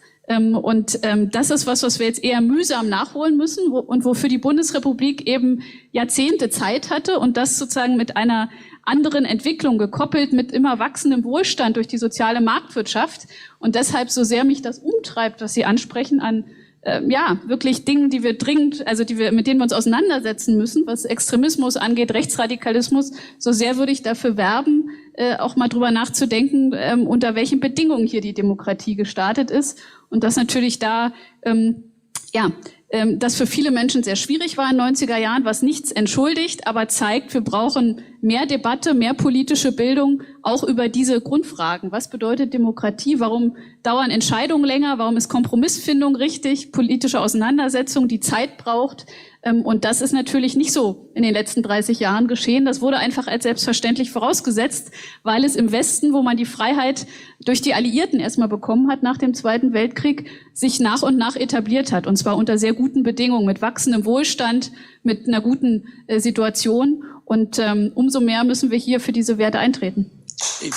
Und das ist was, was wir jetzt eher mühsam nachholen müssen und wofür die Bundesrepublik eben Jahrzehnte Zeit hatte und das sozusagen mit einer anderen Entwicklung gekoppelt, mit immer wachsendem Wohlstand durch die soziale Marktwirtschaft. Und deshalb, so sehr mich das umtreibt, was Sie ansprechen, an äh, ja wirklich Dingen, die wir dringend, also die wir, mit denen wir uns auseinandersetzen müssen, was Extremismus angeht, Rechtsradikalismus, so sehr würde ich dafür werben, äh, auch mal drüber nachzudenken, äh, unter welchen Bedingungen hier die Demokratie gestartet ist. Und das natürlich da, ähm, ja, ähm, das für viele Menschen sehr schwierig war in den neunziger Jahren, was nichts entschuldigt, aber zeigt, wir brauchen mehr Debatte, mehr politische Bildung, auch über diese Grundfragen. Was bedeutet Demokratie? Warum dauern Entscheidungen länger? Warum ist Kompromissfindung richtig? Politische Auseinandersetzung, die Zeit braucht. Und das ist natürlich nicht so in den letzten dreißig Jahren geschehen. Das wurde einfach als selbstverständlich vorausgesetzt, weil es im Westen, wo man die Freiheit durch die Alliierten erstmal bekommen hat nach dem Zweiten Weltkrieg, sich nach und nach etabliert hat. Und zwar unter sehr guten Bedingungen, mit wachsendem Wohlstand, mit einer guten äh, Situation. Und ähm, umso mehr müssen wir hier für diese Werte eintreten. Ich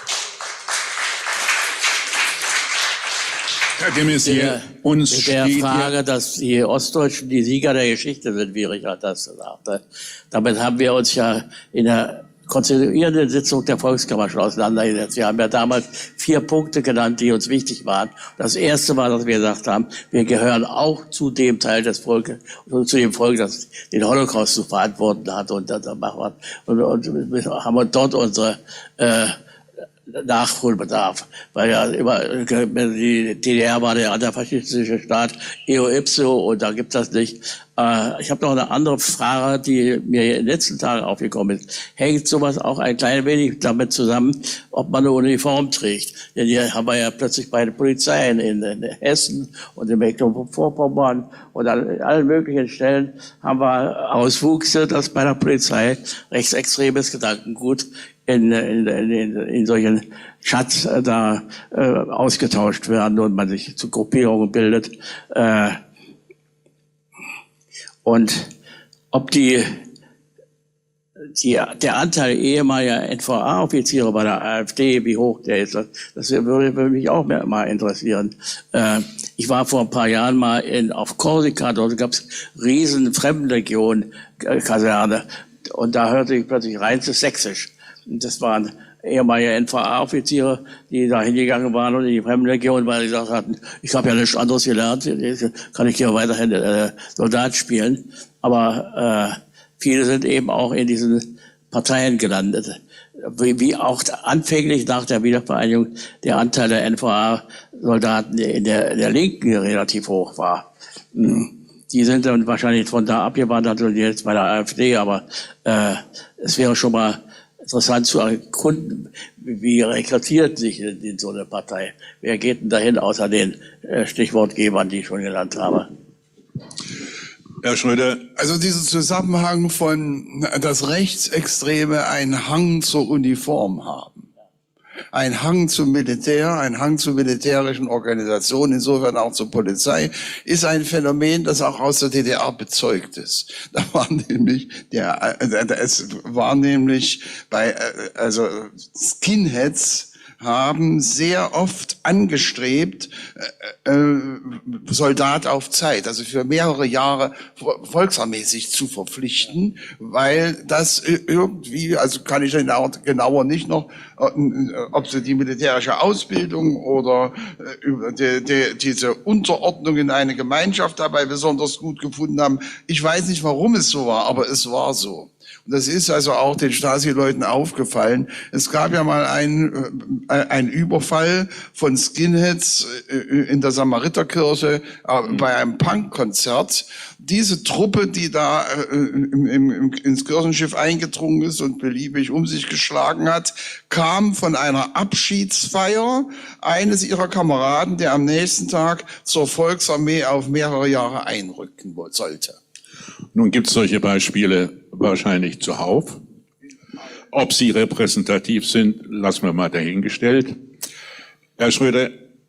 Herr de Maizière, uns mit der steht Frage, dass die Ostdeutschen die Sieger der Geschichte sind, wie Richard das sagte. Damit haben wir uns ja in der konstituierenden Sitzung der Volkskammer schon auseinandergesetzt. Wir haben ja damals vier Punkte genannt, die uns wichtig waren. Das erste war, dass wir gesagt haben, wir gehören auch zu dem Teil des Volkes, zu dem Volk, das den Holocaust zu verantworten hat. Und, und, und, und haben dort unsere äh, Nachholbedarf, weil ja immer die D D R war der antifaschistische Staat eo ipso und da gibt das nicht. Äh, ich habe noch eine andere Frage, die mir in den letzten Tagen aufgekommen ist. Hängt sowas auch ein klein wenig damit zusammen, ob man eine Uniform trägt? Denn hier haben wir ja plötzlich bei den Polizeien in, in Hessen und in Mecklenburg-Vorpommern und an allen möglichen Stellen haben wir Auswüchse, dass bei der Polizei rechtsextremes Gedankengut in, in, in, in solchen Chats äh, da äh, ausgetauscht werden und man sich zu Gruppierungen bildet. Äh, und ob die, die der Anteil ehemaliger N V A-Offiziere bei der AfD, wie hoch der ist, das würde, würde mich auch mehr, mal interessieren. Äh, ich war vor ein paar Jahren mal in, auf Korsika, dort gab es riesen Fremdenlegion-Kaserne und da hörte ich plötzlich reinstes Sächsisch. Das waren ehemalige N V A-Offiziere, die da hingegangen waren und in die Fremdenlegion, weil sie gesagt hatten, ich habe ja nichts anderes gelernt, kann ich hier weiterhin äh, Soldat spielen. Aber äh, viele sind eben auch in diesen Parteien gelandet. Wie, wie auch anfänglich nach der Wiedervereinigung der Anteil der N V A-Soldaten in der, in der Linken relativ hoch war. Die sind dann wahrscheinlich von da abgewandert und jetzt bei der AfD, aber äh, es wäre schon mal interessant zu erkunden, wie rekrutiert sich in, in so eine Partei. Wer geht denn dahin, außer den äh, Stichwortgebern, die ich schon genannt habe? Herr Schröder. Also dieser Zusammenhang von, dass Rechtsextreme einen Hang zur Uniform haben. Ein Hang zum Militär, ein Hang zu militärischen Organisationen, insofern auch zur Polizei, ist ein Phänomen, das auch aus der D D R bezeugt ist. Da war nämlich der, äh, es war nämlich bei, äh, also Skinheads haben sehr oft angestrebt, äh, äh, Soldat auf Zeit, also für mehrere Jahre Volksarmee sich zu verpflichten, weil das irgendwie, also kann ich genau, genauer nicht noch, äh, ob sie die militärische Ausbildung oder äh, die, die, diese Unterordnung in eine Gemeinschaft dabei besonders gut gefunden haben. Ich weiß nicht, warum es so war, aber es war so. Und das ist also auch den Stasi-Leuten aufgefallen. Es gab ja mal einen, äh, einen Überfall von Skinheads äh, in der Samariterkirche äh, bei einem Punkkonzert. Diese Truppe, die da äh, im, im, ins Kirchenschiff eingedrungen ist und beliebig um sich geschlagen hat, kam von einer Abschiedsfeier eines ihrer Kameraden, der am nächsten Tag zur Volksarmee auf mehrere Jahre einrücken sollte. Nun gibt es solche Beispiele wahrscheinlich zuhauf. Ob sie repräsentativ sind, lassen wir mal dahingestellt. Herr Schröder,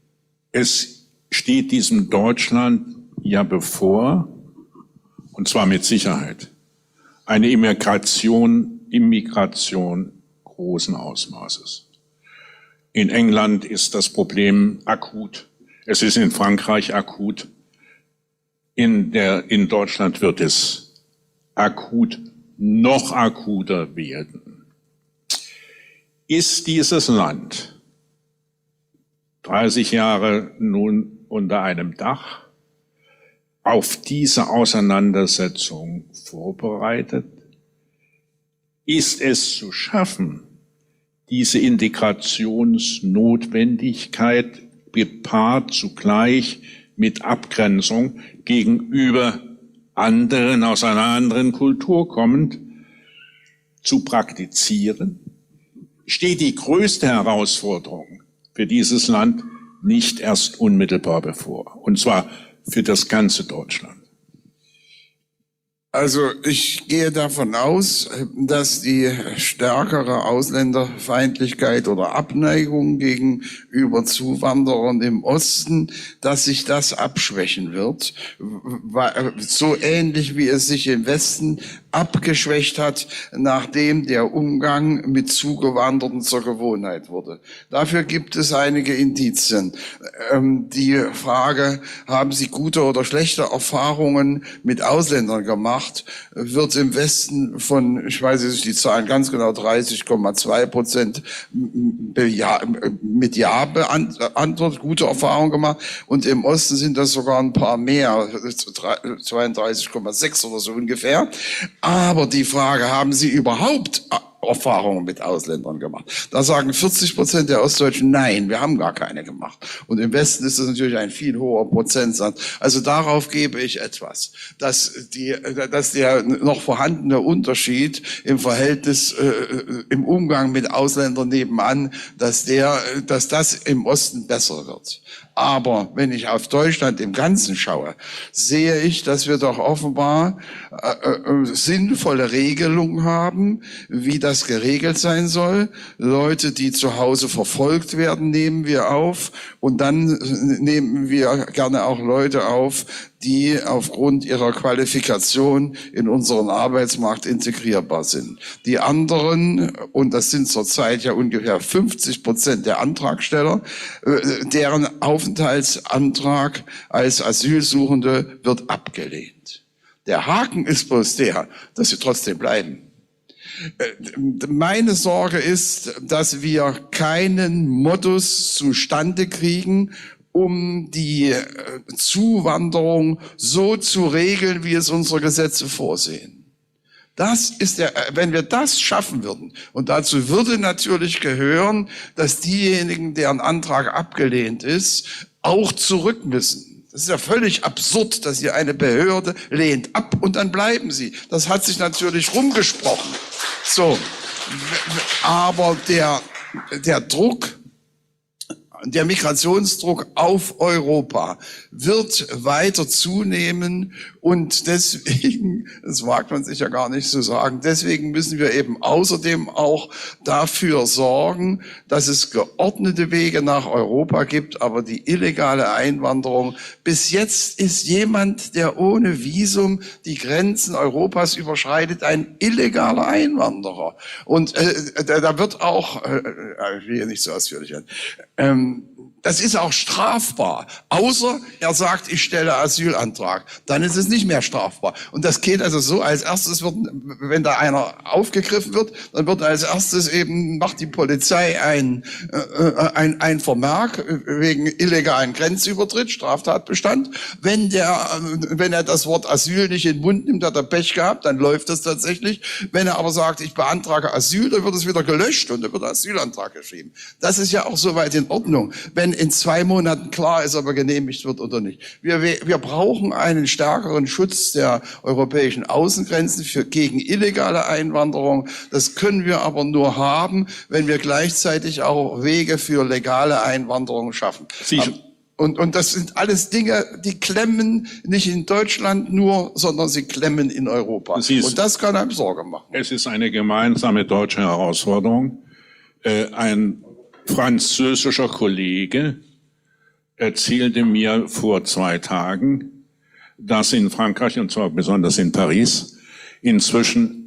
es steht diesem Deutschland ja bevor, und zwar mit Sicherheit, eine Immigration, Immigration großen Ausmaßes. In England ist das Problem akut. Es ist in Frankreich akut. In der, in Deutschland wird es akut, noch akuter werden. Ist dieses Land dreißig Jahre nun unter einem Dach auf diese Auseinandersetzung vorbereitet? Ist es zu schaffen, diese Integrationsnotwendigkeit gepaart zugleich mit Abgrenzung gegenüber anderen, aus einer anderen Kultur kommend, zu praktizieren? Steht die größte Herausforderung für dieses Land nicht erst unmittelbar bevor, und zwar für das ganze Deutschland? Also ich gehe davon aus, dass die stärkere Ausländerfeindlichkeit oder Abneigung gegenüber Zuwanderern im Osten, dass sich das abschwächen wird, so ähnlich wie es sich im Westen abgeschwächt hat, nachdem der Umgang mit Zugewanderten zur Gewohnheit wurde. Dafür gibt es einige Indizien. Die Frage, haben Sie gute oder schlechte Erfahrungen mit Ausländern gemacht, wird im Westen von, ich weiß nicht die Zahlen ganz genau, dreißig Komma zwei Prozent mit Ja beantwortet, gute Erfahrungen gemacht, und im Osten sind das sogar ein paar mehr, zweiunddreißig Komma sechs oder so ungefähr. Aber die Frage, haben Sie überhaupt Erfahrungen mit Ausländern gemacht? Da sagen vierzig Prozent der Ostdeutschen, nein, wir haben gar keine gemacht. Und im Westen ist das natürlich ein viel hoher Prozentsatz. Also darauf gebe ich etwas, dass die, dass der noch vorhandene Unterschied im Verhältnis, äh, im Umgang mit Ausländern nebenan, dass der, dass das im Osten besser wird. Aber wenn ich auf Deutschland im Ganzen schaue, sehe ich, dass wir doch offenbar äh, äh, sinnvolle Regelungen haben, wie das geregelt sein soll. Leute, die zu Hause verfolgt werden, nehmen wir auf, und dann nehmen wir gerne auch Leute auf, die aufgrund ihrer Qualifikation in unseren Arbeitsmarkt integrierbar sind. Die anderen, und das sind zurzeit ja ungefähr fünfzig Prozent der Antragsteller, deren Aufenthaltsantrag als Asylsuchende wird abgelehnt. Der Haken ist bloß der, dass sie trotzdem bleiben. Meine Sorge ist, dass wir keinen Modus zustande kriegen, um die Zuwanderung so zu regeln, wie es unsere Gesetze vorsehen. Das ist der, wenn wir das schaffen würden, und dazu würde natürlich gehören, dass diejenigen, deren Antrag abgelehnt ist, auch zurück müssen. Das ist ja völlig absurd, dass hier eine Behörde lehnt ab und dann bleiben sie. Das hat sich natürlich rumgesprochen. So, aber der, der Druck der Migrationsdruck auf Europa wird weiter zunehmen und deswegen, das mag man sich ja gar nicht so sagen, deswegen müssen wir eben außerdem auch dafür sorgen, dass es geordnete Wege nach Europa gibt, aber die illegale Einwanderung, bis jetzt ist jemand, der ohne Visum die Grenzen Europas überschreitet, ein illegaler Einwanderer. Und äh, da, da wird auch, äh, ich will hier nicht so ausführlich werden, ähm, das ist auch strafbar, außer er sagt, ich stelle Asylantrag. Dann ist es nicht mehr strafbar. Und das geht also so, als erstes wird, wenn da einer aufgegriffen wird, dann wird als erstes eben, macht die Polizei ein, äh, ein, ein Vermerk wegen illegalen Grenzübertritt, Straftatbestand. Wenn der, wenn er das Wort Asyl nicht in den Mund nimmt, hat er Pech gehabt, dann läuft das tatsächlich. Wenn er aber sagt, ich beantrage Asyl, dann wird es wieder gelöscht und dann wird ein Asylantrag geschrieben. Das ist ja auch soweit in Ordnung, wenn in zwei Monaten klar ist, ob er genehmigt wird oder nicht. Wir, wir brauchen einen stärkeren Schutz der europäischen Außengrenzen für, gegen illegale Einwanderung. Das können wir aber nur haben, wenn wir gleichzeitig auch Wege für legale Einwanderung schaffen. Sie Und, und das sind alles Dinge, die klemmen nicht in Deutschland nur, sondern sie klemmen in Europa. Sie ist, und das kann einem Sorge machen. Es ist eine gemeinsame deutsche Herausforderung. Äh, ein französischer Kollege erzählte mir vor zwei Tagen, dass in Frankreich, und zwar besonders in Paris, inzwischen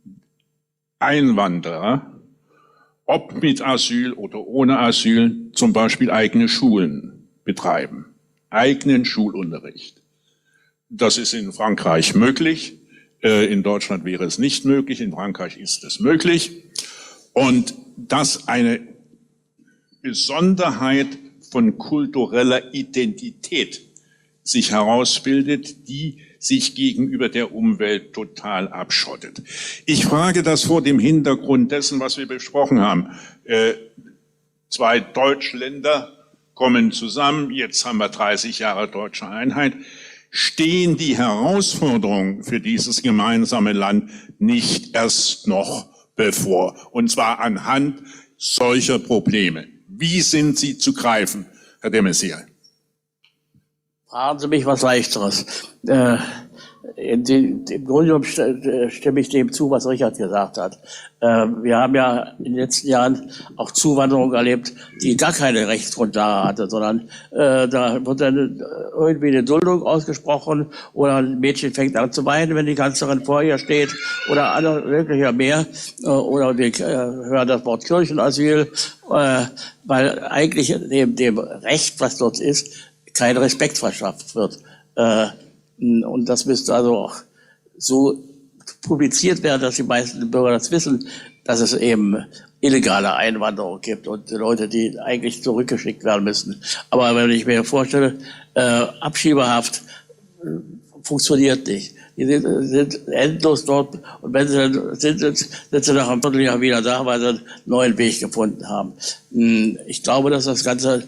Einwanderer, ob mit Asyl oder ohne Asyl, zum Beispiel eigene Schulen betreiben, eigenen Schulunterricht. Das ist in Frankreich möglich, in Deutschland wäre es nicht möglich, in Frankreich ist es möglich. Und das eine Besonderheit von kultureller Identität sich herausbildet, die sich gegenüber der Umwelt total abschottet. Ich frage das vor dem Hintergrund dessen, was wir besprochen haben. Äh, zwei Deutschländer kommen zusammen, jetzt haben wir dreißig Jahre deutsche Einheit. Stehen die Herausforderungen für dieses gemeinsame Land nicht erst noch bevor? Und zwar anhand solcher Probleme. Wie sind sie zu greifen, Herr de Maizière? Fragen Sie mich was Leichteres. Äh, in den, Im Grunde genommen stimme ich dem zu, was Richard gesagt hat. Äh, wir haben ja in den letzten Jahren auch Zuwanderung erlebt, die gar keine Rechtsgrundlage hatte, sondern äh, da wird dann irgendwie eine Duldung ausgesprochen oder ein Mädchen fängt an zu weinen, wenn die Kanzlerin vor ihr steht oder andere wirklich mehr. Äh, oder wir äh, hören das Wort Kirchenasyl, äh, weil eigentlich dem, dem Recht, was dort ist, kein Respekt verschafft wird. Äh, und das müsste also auch so publiziert werden, dass die meisten Bürger das wissen, dass es eben illegale Einwanderung gibt und Leute, die eigentlich zurückgeschickt werden müssen. Aber wenn ich mir vorstelle, äh, Abschiebehaft äh, funktioniert nicht. Die sind, sind endlos dort und wenn sie dann sind, sind sie nach einem Vierteljahr wieder da, weil sie einen neuen Weg gefunden haben. Ich glaube, dass das Ganze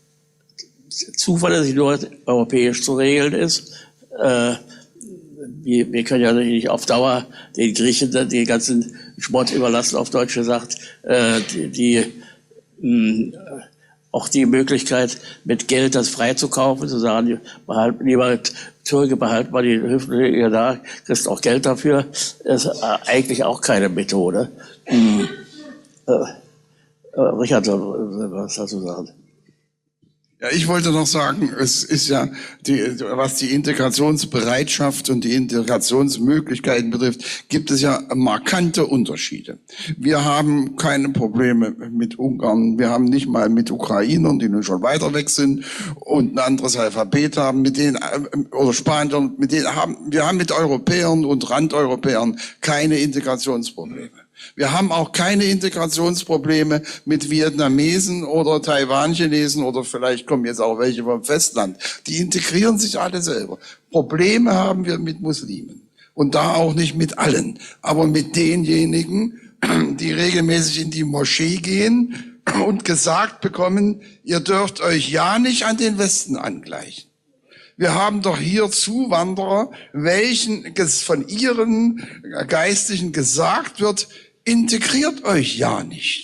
zuverlässig nur europäisch zu regeln ist. Äh, wir, wir können ja nicht auf Dauer den Griechen den ganzen Schmott überlassen, auf Deutsch gesagt, äh, die, die mh, auch die Möglichkeit, mit Geld das freizukaufen, zu sagen, behalt, lieber Türke, behalt mal die Hilfe da, kriegst auch Geld dafür, ist eigentlich auch keine Methode. Mhm. Äh, äh, Richard, was hast du gesagt? Ja, ich wollte noch sagen, es ist ja, die, was die Integrationsbereitschaft und die Integrationsmöglichkeiten betrifft, gibt es ja markante Unterschiede. Wir haben keine Probleme mit Ungarn, wir haben nicht mal mit Ukrainern, die nun schon weiter weg sind und ein anderes Alphabet haben, mit denen, oder Spaniern, mit denen haben, wir haben mit Europäern und Randeuropäern keine Integrationsprobleme. Wir haben auch keine Integrationsprobleme mit Vietnamesen oder Taiwan-Chinesen oder vielleicht kommen jetzt auch welche vom Festland. Die integrieren sich alle selber. Probleme haben wir mit Muslimen. Und da auch nicht mit allen, aber mit denjenigen, die regelmäßig in die Moschee gehen und gesagt bekommen, ihr dürft euch ja nicht an den Westen angleichen. Wir haben doch hier Zuwanderer, welchen von ihren Geistlichen gesagt wird, integriert euch ja nicht.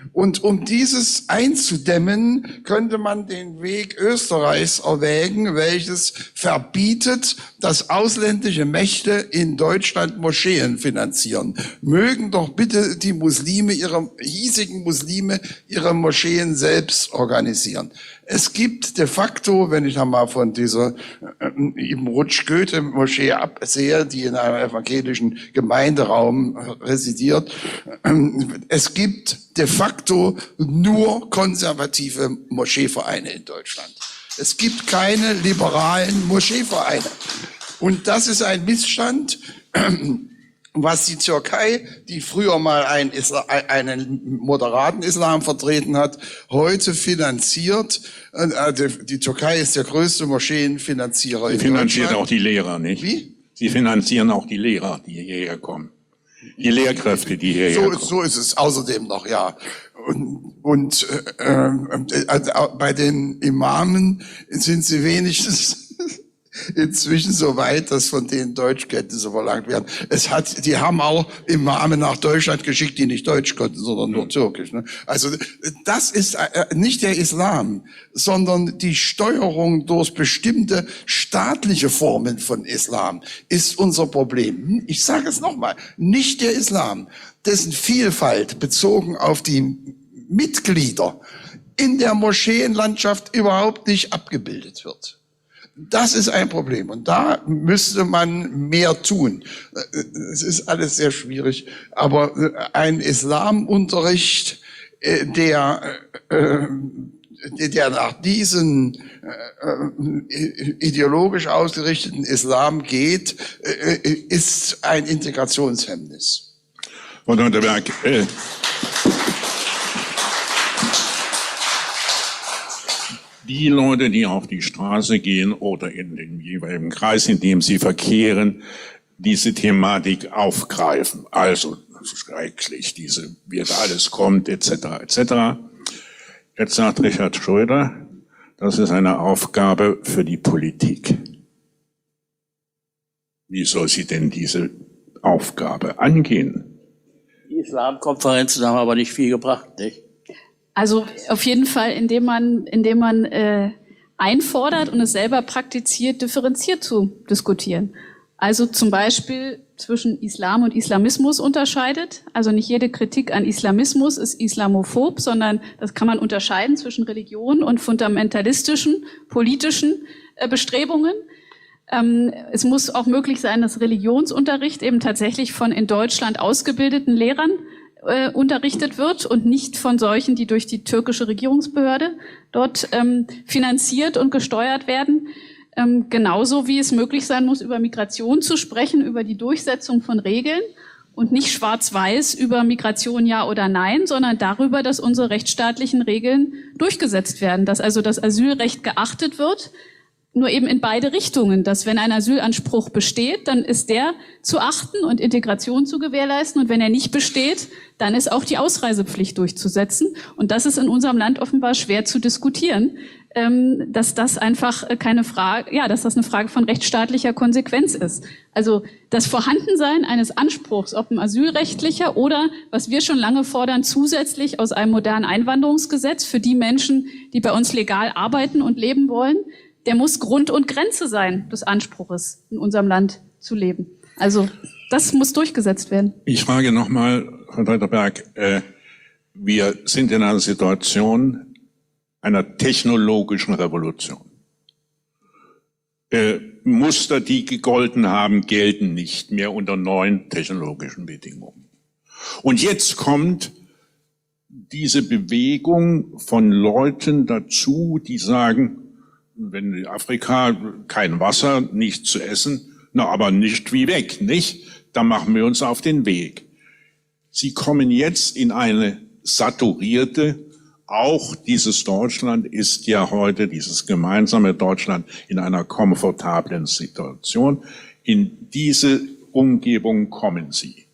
Und um dieses einzudämmen, könnte man den Weg Österreichs erwägen, welches verbietet, dass ausländische Mächte in Deutschland Moscheen finanzieren. Mögen doch bitte die Muslime, ihre hiesigen Muslime, ihre Moscheen selbst organisieren. Es gibt de facto, wenn ich einmal von dieser äh, Ibn Rutsch-Goethe-Moschee absehe, die in einem evangelischen Gemeinderaum residiert, äh, es gibt de facto nur konservative Moscheevereine in Deutschland. Es gibt keine liberalen Moscheevereine. Und das ist ein Missstand, was die Türkei, die früher mal einen, Isla- einen moderaten Islam vertreten hat, heute finanziert. Die Türkei ist der größte Moscheenfinanzierer in Deutschland. Sie finanziert auch die Lehrer, nicht? Wie? Sie finanzieren auch die Lehrer, die hierher kommen. Die Lehrkräfte, die hierher So, kommen. so ist es außerdem noch, ja. Und, und äh, also bei den Imamen sind sie wenigstens inzwischen so weit, dass von denen Deutschkenntnisse verlangt werden. Es hat, die haben auch Imame nach Deutschland geschickt, die nicht Deutsch konnten, sondern nur Türkisch. Ne? Also das ist nicht der Islam, sondern die Steuerung durch bestimmte staatliche Formen von Islam ist unser Problem. Ich sage es nochmal, nicht der Islam, dessen Vielfalt bezogen auf die Mitglieder in der Moscheenlandschaft überhaupt nicht abgebildet wird. Das ist ein Problem und da müsste man mehr tun. Es ist alles sehr schwierig, aber ein Islamunterricht, der, der nach diesen ideologisch ausgerichteten Islam geht, ist ein Integrationshemmnis. Frau Teuteberg, äh, die Leute, die auf die Straße gehen oder in den jeweiligen Kreis, in dem sie verkehren, diese Thematik aufgreifen. Also schrecklich, diese, wie das alles kommt, et cetera, et cetera. Jetzt sagt Richard Schröder, das ist eine Aufgabe für die Politik. Wie soll sie denn diese Aufgabe angehen? Die Islamkonferenzen haben aber nicht viel gebracht, nicht? Also auf jeden Fall, indem man, indem man äh, einfordert und es selber praktiziert, differenziert zu diskutieren. Also zum Beispiel zwischen Islam und Islamismus unterscheidet. Also nicht jede Kritik an Islamismus ist islamophob, sondern das kann man unterscheiden zwischen Religion und fundamentalistischen, politischen äh, Bestrebungen. Ähm, es muss auch möglich sein, dass Religionsunterricht eben tatsächlich von in Deutschland ausgebildeten Lehrern äh, unterrichtet wird und nicht von solchen, die durch die türkische Regierungsbehörde dort ähm, finanziert und gesteuert werden. Ähm, genauso wie es möglich sein muss, über Migration zu sprechen, über die Durchsetzung von Regeln und nicht schwarz-weiß über Migration ja oder nein, sondern darüber, dass unsere rechtsstaatlichen Regeln durchgesetzt werden, dass also das Asylrecht geachtet wird, nur eben in beide Richtungen, dass wenn ein Asylanspruch besteht, dann ist der zu achten und Integration zu gewährleisten und wenn er nicht besteht, dann ist auch die Ausreisepflicht durchzusetzen und das ist in unserem Land offenbar schwer zu diskutieren, dass das einfach keine Frage, ja, dass das eine Frage von rechtsstaatlicher Konsequenz ist. Also das Vorhandensein eines Anspruchs, ob ein asylrechtlicher oder, was wir schon lange fordern, zusätzlich aus einem modernen Einwanderungsgesetz für die Menschen, die bei uns legal arbeiten und leben wollen, der muss Grund und Grenze sein des Anspruches, in unserem Land zu leben. Also das muss durchgesetzt werden. Ich frage nochmal, Frau Teuteberg, äh, wir sind in einer Situation einer technologischen Revolution. Äh, Muster, die gegolten haben, gelten nicht mehr unter neuen technologischen Bedingungen. Und jetzt kommt diese Bewegung von Leuten dazu, die sagen, wenn in Afrika kein Wasser, nichts zu essen, na aber nicht wie weg, nicht? Dann machen wir uns auf den Weg. Sie kommen jetzt in eine saturierte, auch dieses Deutschland ist ja heute, dieses gemeinsame Deutschland, in einer komfortablen Situation. In diese Umgebung kommen Sie.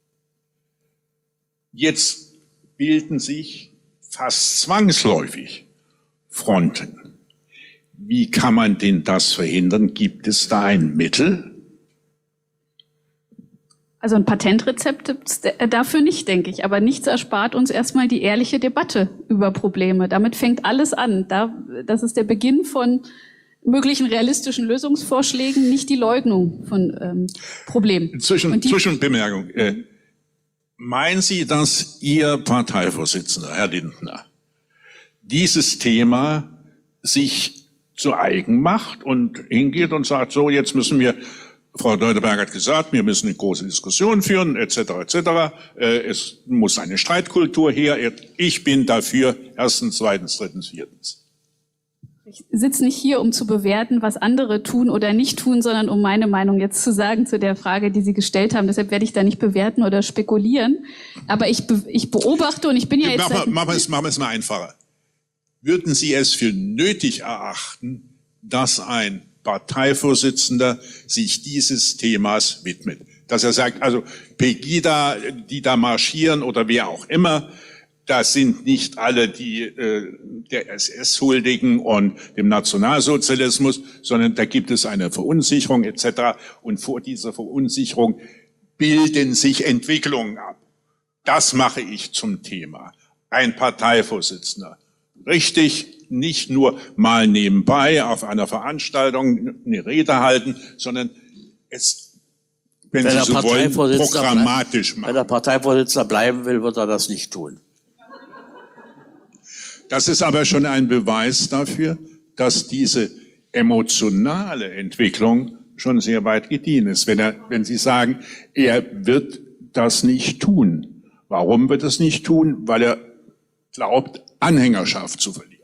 Jetzt bilden sich fast zwangsläufig Fronten. Wie kann man denn das verhindern? Gibt es da ein Mittel? Also ein Patentrezept dafür nicht, denke ich. Aber nichts erspart uns erstmal die ehrliche Debatte über Probleme. Damit fängt alles an. Da, das ist der Beginn von möglichen realistischen Lösungsvorschlägen, nicht die Leugnung von ähm, Problemen. Zwischen, die, Zwischenbemerkung. Äh, meinen Sie, dass Ihr Parteivorsitzender, Herr Lindner, dieses Thema sich zu eigen macht und hingeht und sagt, so, jetzt müssen wir, Frau Teuteberg hat gesagt, wir müssen eine große Diskussion führen, et cetera, et cetera. Es muss eine Streitkultur her. Ich bin dafür, erstens, zweitens, drittens, viertens. Ich sitze nicht hier, um zu bewerten, was andere tun oder nicht tun, sondern um meine Meinung jetzt zu sagen zu der Frage, die Sie gestellt haben. Deshalb werde ich da nicht bewerten oder spekulieren. Aber ich, be ich beobachte und ich bin ja jetzt... Machen wir es, machen wir es mal einfacher. Würden Sie es für nötig erachten, dass ein Parteivorsitzender sich dieses Themas widmet? Dass er sagt, also Pegida, die da marschieren oder wer auch immer, das sind nicht alle, die äh, der S S huldigen und dem Nationalsozialismus, sondern da gibt es eine Verunsicherung et cetera. Und vor dieser Verunsicherung bilden sich Entwicklungen ab. Das mache ich zum Thema. Ein Parteivorsitzender. Richtig, nicht nur mal nebenbei auf einer Veranstaltung eine Rede halten, sondern es, wenn, wenn Sie so wollen, programmatisch machen. Wenn der Parteivorsitzender bleiben will, wird er das nicht tun. Das ist aber schon ein Beweis dafür, dass diese emotionale Entwicklung schon sehr weit gediehen ist. Wenn er, wenn Sie sagen, er wird das nicht tun. Warum wird er es nicht tun? Weil er glaubt, Anhängerschaft zu verlieren.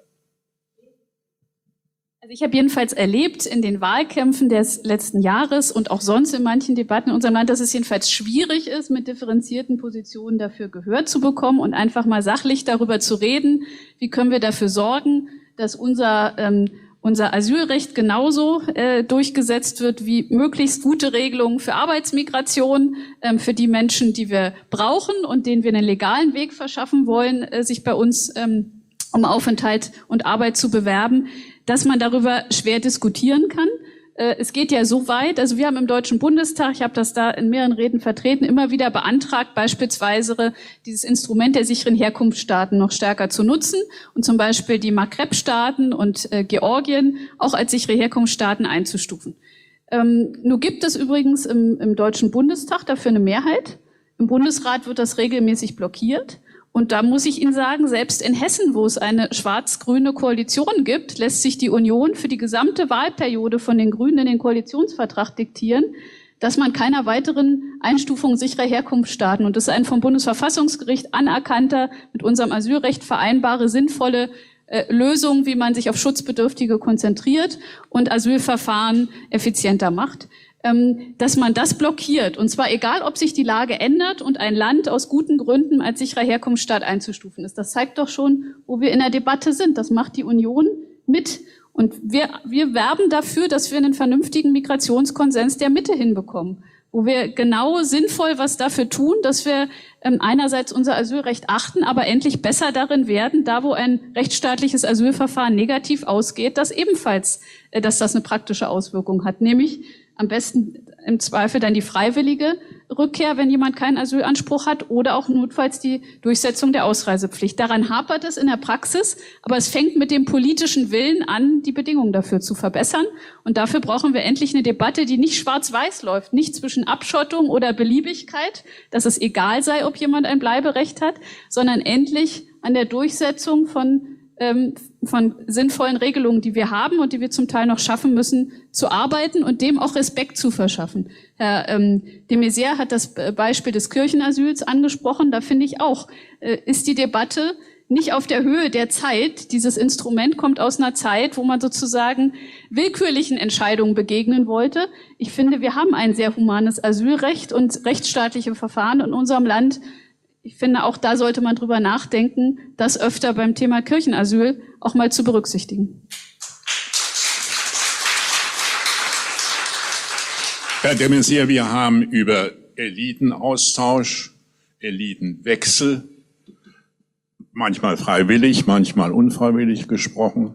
Also ich habe jedenfalls erlebt in den Wahlkämpfen des letzten Jahres und auch sonst in manchen Debatten in unserem Land, dass es jedenfalls schwierig ist, mit differenzierten Positionen dafür Gehör zu bekommen und einfach mal sachlich darüber zu reden, wie können wir dafür sorgen, dass unser, ähm, unser Asylrecht genauso äh, durchgesetzt wird wie möglichst gute Regelungen für Arbeitsmigration, ähm, für die Menschen, die wir brauchen und denen wir einen legalen Weg verschaffen wollen, äh, sich bei uns ähm, um Aufenthalt und Arbeit zu bewerben, dass man darüber schwer diskutieren kann. Es geht ja so weit, also wir haben im Deutschen Bundestag, ich habe das da in mehreren Reden vertreten, immer wieder beantragt, beispielsweise dieses Instrument der sicheren Herkunftsstaaten noch stärker zu nutzen und zum Beispiel die Maghreb-Staaten und äh, Georgien auch als sichere Herkunftsstaaten einzustufen. Ähm, nur gibt es übrigens im, im Deutschen Bundestag dafür eine Mehrheit. Im Bundesrat wird das regelmäßig blockiert. Und da muss ich Ihnen sagen, selbst in Hessen, wo es eine schwarz-grüne Koalition gibt, lässt sich die Union für die gesamte Wahlperiode von den Grünen in den Koalitionsvertrag diktieren, dass man keiner weiteren Einstufung sicherer Herkunftsstaaten, und das ist ein vom Bundesverfassungsgericht anerkannter, mit unserem Asylrecht vereinbare, sinnvolle äh, Lösung, wie man sich auf Schutzbedürftige konzentriert und Asylverfahren effizienter macht, dass man das blockiert. Und zwar egal, ob sich die Lage ändert und ein Land aus guten Gründen als sicherer Herkunftsstaat einzustufen ist. Das zeigt doch schon, wo wir in der Debatte sind. Das macht die Union mit. Und wir, wir werben dafür, dass wir einen vernünftigen Migrationskonsens der Mitte hinbekommen, wo wir genau sinnvoll was dafür tun, dass wir ähm, einerseits unser Asylrecht achten, aber endlich besser darin werden, da wo ein rechtsstaatliches Asylverfahren negativ ausgeht, dass ebenfalls, äh, dass das eine praktische Auswirkung hat, nämlich am besten im Zweifel dann die freiwillige Rückkehr, wenn jemand keinen Asylanspruch hat, oder auch notfalls die Durchsetzung der Ausreisepflicht. Daran hapert es in der Praxis, aber es fängt mit dem politischen Willen an, die Bedingungen dafür zu verbessern. Und dafür brauchen wir endlich eine Debatte, die nicht schwarz-weiß läuft, nicht zwischen Abschottung oder Beliebigkeit, dass es egal sei, ob jemand ein Bleiberecht hat, sondern endlich an der Durchsetzung von von sinnvollen Regelungen, die wir haben und die wir zum Teil noch schaffen müssen, zu arbeiten und dem auch Respekt zu verschaffen. Herr ähm, de Maizière hat das Beispiel des Kirchenasyls angesprochen. Da finde ich auch, äh, ist die Debatte nicht auf der Höhe der Zeit. Dieses Instrument kommt aus einer Zeit, wo man sozusagen willkürlichen Entscheidungen begegnen wollte. Ich finde, wir haben ein sehr humanes Asylrecht und rechtsstaatliche Verfahren in unserem Land. Ich finde, auch da sollte man drüber nachdenken, das öfter beim Thema Kirchenasyl auch mal zu berücksichtigen. Herr de Maizière, wir haben über Elitenaustausch, Elitenwechsel, manchmal freiwillig, manchmal unfreiwillig gesprochen.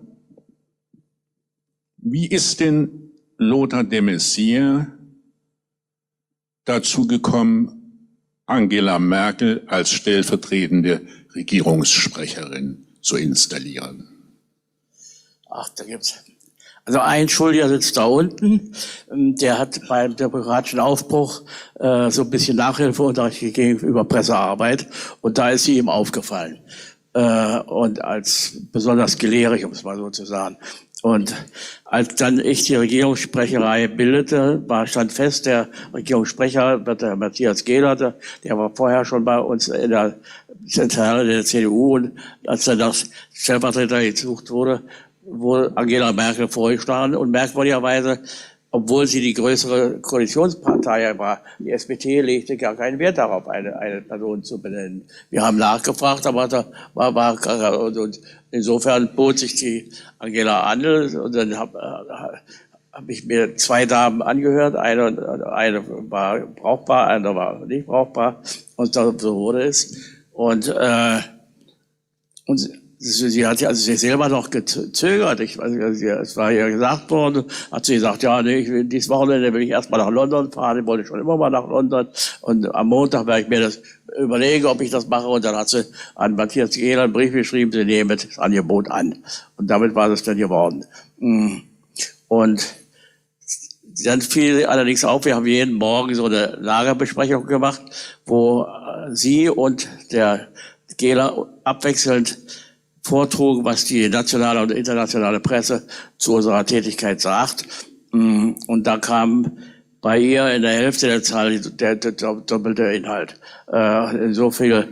Wie ist denn Lothar de Maizière dazu gekommen, Angela Merkel als stellvertretende Regierungssprecherin zu installieren? Ach, da gibt's. Also ein Schuldiger sitzt da unten, der hat beim demokratischen Aufbruch äh, so ein bisschen Nachhilfeunterricht gegeben über Pressearbeit und da ist sie ihm aufgefallen. Äh, und als besonders gelehrig, um es mal so zu sagen. Und als dann ich die Regierungssprecherei bildete, war stand fest, der Regierungssprecher wird der Matthias Gehler, der, der war vorher schon bei uns in der Zentrale der C D U und als dann das Stellvertreter gesucht wurde, wurde Angela Merkel vorgeschlagen und merkwürdigerweise, obwohl sie die größere Koalitionspartei war, die S P D legte gar keinen Wert darauf, eine, eine Person zu benennen. Wir haben nachgefragt, aber da war, war und, und insofern bot sich die Angela an und dann habe hab ich mir zwei Damen angehört, eine, eine war brauchbar, eine war nicht brauchbar und so wurde es. Und, äh, und sie hat ja also sie selber noch gezögert. Ich weiß nicht, es war ja gesagt worden, hat sie gesagt, ja, nee, ich will, dieses Wochenende will ich erstmal nach London fahren. Ich wollte schon immer mal nach London. Und am Montag werde ich mir das überlegen, ob ich das mache. Und dann hat sie an Matthias Gehler einen Brief geschrieben, sie nehmen das Angebot an. Und damit war es dann geworden. Und dann fiel allerdings auf, wir haben jeden Morgen so eine Lagerbesprechung gemacht, wo sie und der Gehler abwechselnd vortrugen, was die nationale und internationale Presse zu unserer Tätigkeit sagt. Und da kam bei ihr in der Hälfte der Zahl der, der, der doppelte Inhalt. Insofern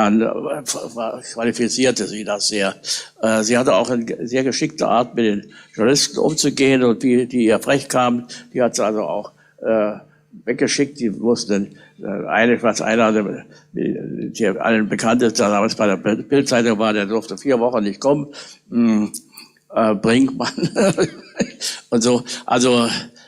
qualifizierte sie das sehr. Sie hatte auch eine sehr geschickte Art, mit den Journalisten umzugehen und wie die ihr frech kamen, die hat sie also auch äh, weggeschickt. Die wussten, äh, eine, was einer, der allen bekannt ist, der damals bei der Bildzeitung war, der durfte vier Wochen nicht kommen. Hm, äh, Brinkmann und so. Also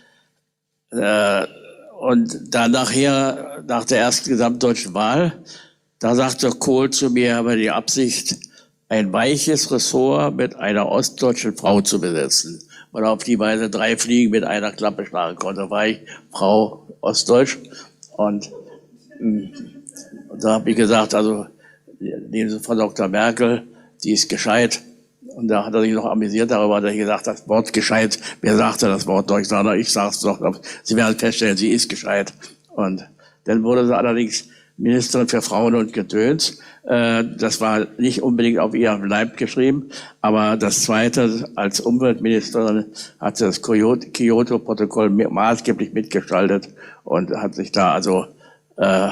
äh, und dann nachher, nach der ersten gesamtdeutschen Wahl, da sagte Kohl zu mir, er habe die Absicht, ein weiches Ressort mit einer ostdeutschen Frau zu besetzen. Und auf die Weise drei Fliegen mit einer Klappe schlagen konnte. War ich Frau Ostdeutsch. Und, und da habe ich gesagt, also nehmen Sie Frau Doktor Merkel, die ist gescheit. Und da hat er sich noch amüsiert darüber, dass ich gesagt habe, das Wort gescheit, wer sagte das Wort Deutsch? Ich sag's doch, Sie werden feststellen, sie ist gescheit. Und dann wurde sie allerdings Ministerin für Frauen und Gedöns. Das war nicht unbedingt auf ihrem Leib geschrieben, aber das Zweite, als Umweltministerin hat sie das Kyoto-Protokoll maßgeblich mitgestaltet und hat sich da also äh,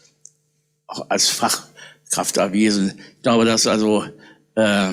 auch als Fachkraft erwiesen. Ich glaube, dass also äh,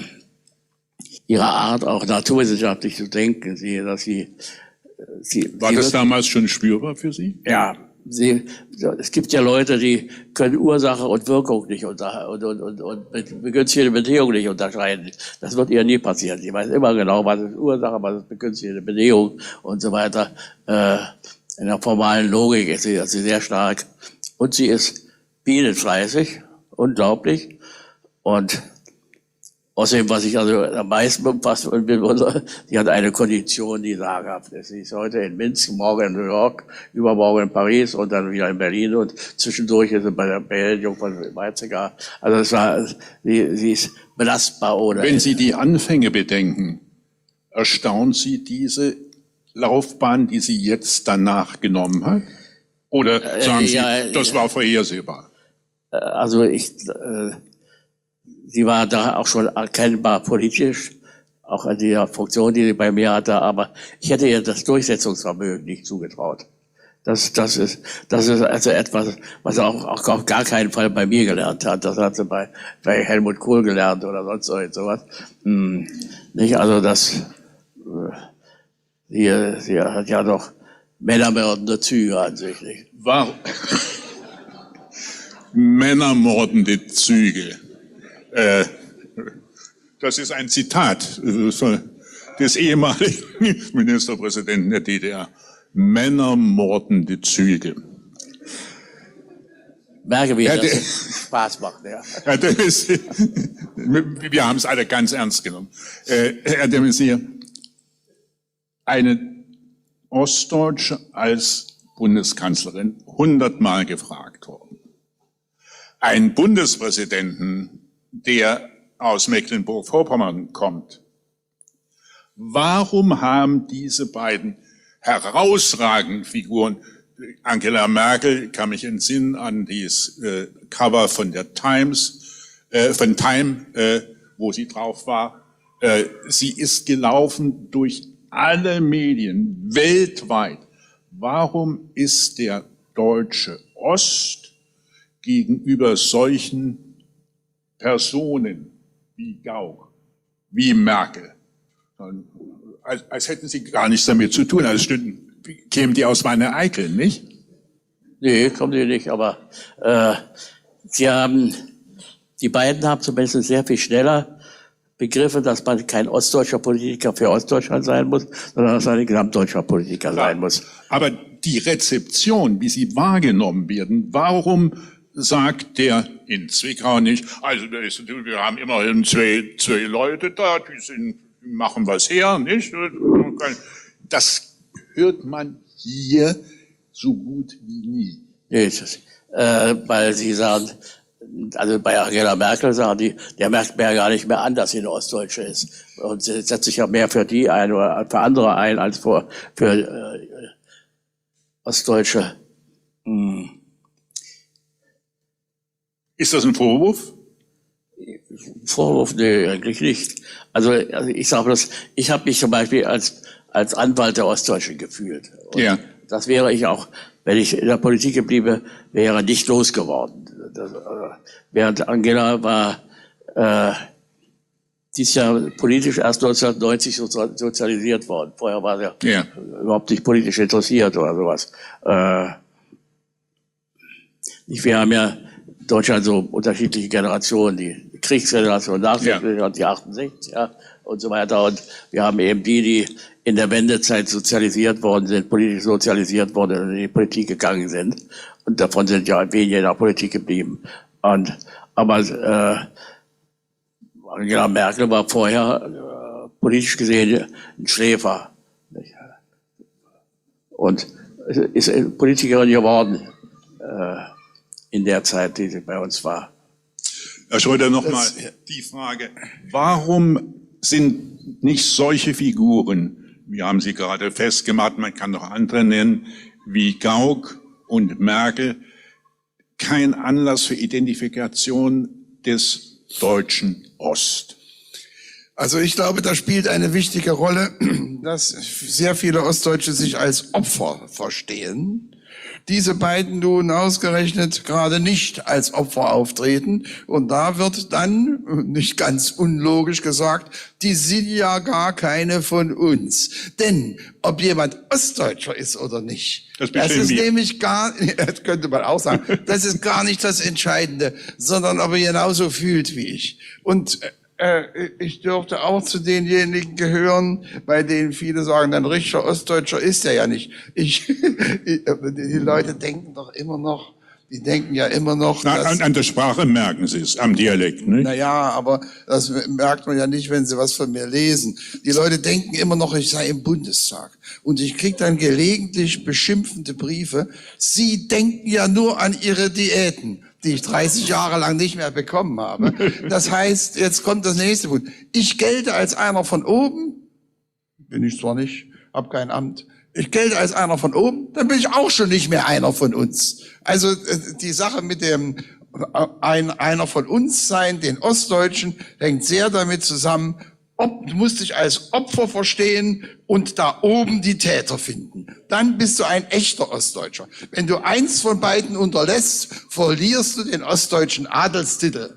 ihre Art, auch naturwissenschaftlich zu denken, sie, dass sie, sie war sie das wird, damals schon spürbar für Sie? Ja. Sie, es gibt ja Leute, die können Ursache und Wirkung nicht unter, und, und, und, und begünstigende Bedingung nicht unterscheiden. Das wird ihr nie passieren. Sie weiß immer genau, was ist Ursache, was ist begünstigende Bedingung und so weiter. Äh, in der formalen Logik ist sie, ist sie sehr stark. Und sie ist bienenfleißig, unglaublich. Und außerdem, was ich also am meisten befasst bin, die hat eine Kondition, die sagenhaft ist. Sie ist heute in Minsk, morgen in New York, übermorgen in Paris und dann wieder in Berlin und zwischendurch ist sie bei der Beerdigung von Weizsäcker. Also es war, sie, sie ist belastbar ohne. Wenn Sie die Anfänge bedenken, erstaunt Sie diese Laufbahn, die sie jetzt danach genommen hat? Oder sagen Sie, ja, das war vorhersehbar? Also ich... Äh, Sie war da auch schon erkennbar politisch, auch an der Funktion, die sie bei mir hatte, aber ich hätte ihr das Durchsetzungsvermögen nicht zugetraut. Das, das ist, das ist also etwas, was sie auch, auch auf gar keinen Fall bei mir gelernt hat. Das hat sie bei, bei Helmut Kohl gelernt oder sonst sowas. Hm, nicht, also das, sie, sie hat ja doch männermordende Züge an sich, nicht? War männermordende Züge. Äh, das ist ein Zitat des ehemaligen Ministerpräsidenten der D D R. Männermordende Züge. Merke, wie ja, das der, Spaß macht. Ja. Ja, das ist, wir haben es alle ganz ernst genommen. Äh, Herr de Maizière, eine Ostdeutsche als Bundeskanzlerin hundertmal gefragt worden. Ein Bundespräsidenten, der aus Mecklenburg-Vorpommern kommt, warum haben diese beiden herausragenden Figuren, Angela Merkel, kann mich entsinnen an dieses äh, Cover von der Times, äh, von Time, äh, wo sie drauf war, äh, sie ist gelaufen durch alle Medien weltweit. Warum ist der deutsche Ost gegenüber solchen Personen wie Gauck, wie Merkel, als, als hätten sie gar nichts damit zu tun, als stünden, kämen die aus meiner Eikel, nicht? Nee, kommen die nicht, aber äh, sie haben, die beiden haben zumindest sehr viel schneller begriffen, dass man kein ostdeutscher Politiker für Ostdeutschland sein muss, sondern dass man ein gesamtdeutscher Politiker Klar. sein muss. Aber die Rezeption, wie sie wahrgenommen werden, warum sagt der in Zwickau nicht, also wir haben immerhin zwei, zwei Leute da, die sind, die machen was her, nicht? Das hört man hier so gut wie nie. Nee, das, äh, weil sie sagen, also bei Angela Merkel sagen die, der merkt mir ja gar nicht mehr an, dass sie eine Ostdeutsche ist. Und sie setzt sich ja mehr für die ein oder für andere ein, als für, für äh, Ostdeutsche. Hm. Ist das ein Vorwurf? Vorwurf, nee, eigentlich nicht. Also, also ich sage das, ich habe mich zum Beispiel als, als Anwalt der Ostdeutschen gefühlt. Und ja. Das wäre ich auch, wenn ich in der Politik geblieben wäre, nicht losgeworden. Das, äh, während Angela war, äh, die ist ja politisch erst neunzehnhundertneunzig sozialisiert worden. Vorher war sie ja. überhaupt nicht politisch interessiert oder sowas. Äh, wir haben ja in Deutschland so unterschiedliche Generationen, die Kriegsgeneration, Nachkriegsgeneration, die achtundsechziger und so weiter. Und wir haben eben die, die in der Wendezeit sozialisiert worden sind, politisch sozialisiert worden und in die Politik gegangen sind. Und davon sind ja wenige in der Politik geblieben. Und, aber äh, Angela Merkel war vorher äh, politisch gesehen ein Schläfer. Und ist Politikerin geworden äh, in der Zeit, die sie bei uns war. Herr Schröder, nochmal die Frage, warum sind nicht solche Figuren, wir haben sie gerade festgemacht, man kann noch andere nennen, wie Gauck und Merkel, kein Anlass für Identifikation des deutschen Ost? Also ich glaube, da spielt eine wichtige Rolle, dass sehr viele Ostdeutsche sich als Opfer verstehen. Diese beiden nun ausgerechnet gerade nicht als Opfer auftreten. Und da wird dann, nicht ganz unlogisch gesagt, die sind ja gar keine von uns. Denn ob jemand Ostdeutscher ist oder nicht, das, das ist wir. nämlich gar, das könnte man auch sagen, das ist gar nicht das Entscheidende, sondern ob er genauso fühlt wie ich. Und Äh, ich dürfte auch zu denjenigen gehören, bei denen viele sagen, ein richtiger Ostdeutscher ist er ja nicht. Ich, die Leute denken doch immer noch, die denken ja immer noch, Na, dass, an, an der Sprache merken sie es, am Dialekt, nicht? Naja, aber das merkt man ja nicht, wenn sie was von mir lesen. Die Leute denken immer noch, ich sei im Bundestag. Und ich kriege dann gelegentlich beschimpfende Briefe. Sie denken ja nur an ihre Diäten, die ich dreißig Jahre lang nicht mehr bekommen habe. Das heißt, jetzt kommt das nächste Punkt. Ich gelte als einer von oben, bin ich zwar nicht, habe kein Amt, ich gelte als einer von oben, dann bin ich auch schon nicht mehr einer von uns. Also die Sache mit dem ein, einer von uns sein, den Ostdeutschen, hängt sehr damit zusammen, ob, du musst dich als Opfer verstehen und da oben die Täter finden. Dann bist du ein echter Ostdeutscher. Wenn du eins von beiden unterlässt, verlierst du den ostdeutschen Adelstitel.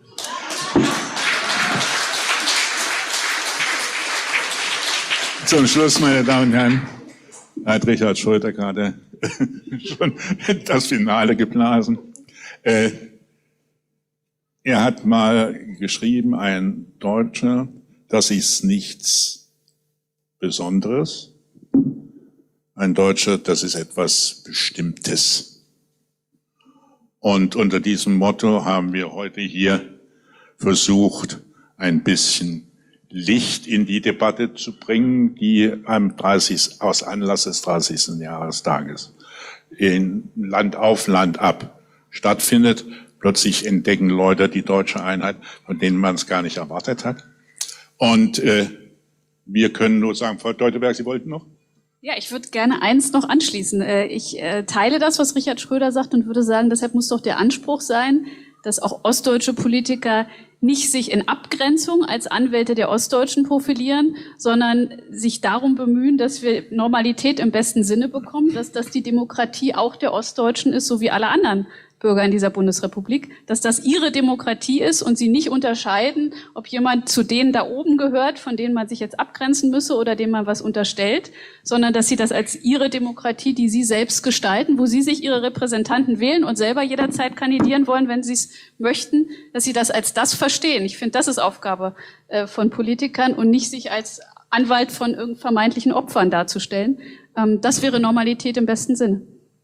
Zum Schluss, meine Damen und Herren, hat Richard Schröder gerade schon das Finale geblasen. Äh, er hat mal geschrieben, ein Deutscher, das ist nichts Besonderes. Ein Deutscher, das ist etwas Bestimmtes. Und unter diesem Motto haben wir heute hier versucht, ein bisschen Licht in die Debatte zu bringen, die am dreißigsten aus Anlass des dreißigsten Jahrestages in Land auf Land ab stattfindet. Plötzlich entdecken Leute die deutsche Einheit, von denen man es gar nicht erwartet hat. Und äh, wir können nur sagen, Frau Teuteberg, Sie wollten noch? Ja, ich würde gerne eins noch anschließen. Ich äh, teile das, was Richard Schröder sagt, und würde sagen, deshalb muss doch der Anspruch sein, dass auch ostdeutsche Politiker nicht sich in Abgrenzung als Anwälte der Ostdeutschen profilieren, sondern sich darum bemühen, dass wir Normalität im besten Sinne bekommen, dass das die Demokratie auch der Ostdeutschen ist, so wie alle anderen Bürger in dieser Bundesrepublik, dass das ihre Demokratie ist und sie nicht unterscheiden, ob jemand zu denen da oben gehört, von denen man sich jetzt abgrenzen müsse oder dem man was unterstellt, sondern dass sie das als ihre Demokratie, die sie selbst gestalten, wo sie sich ihre Repräsentanten wählen und selber jederzeit kandidieren wollen, wenn sie es möchten, dass sie das als das verstehen. Ich finde, das ist Aufgabe äh, von Politikern und nicht sich als Anwalt von irgend vermeintlichen Opfern darzustellen. Ähm, das wäre Normalität im besten Sinne.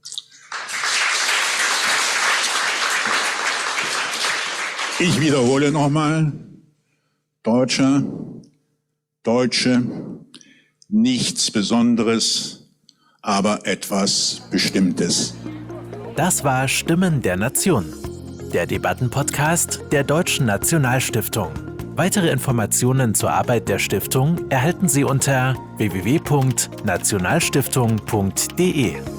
Ich wiederhole nochmal, Deutscher, Deutsche, nichts Besonderes, aber etwas Bestimmtes. Das war Stimmen der Nation, der Debattenpodcast der Deutschen Nationalstiftung. Weitere Informationen zur Arbeit der Stiftung erhalten Sie unter w w w punkt nationalstiftung punkt d e.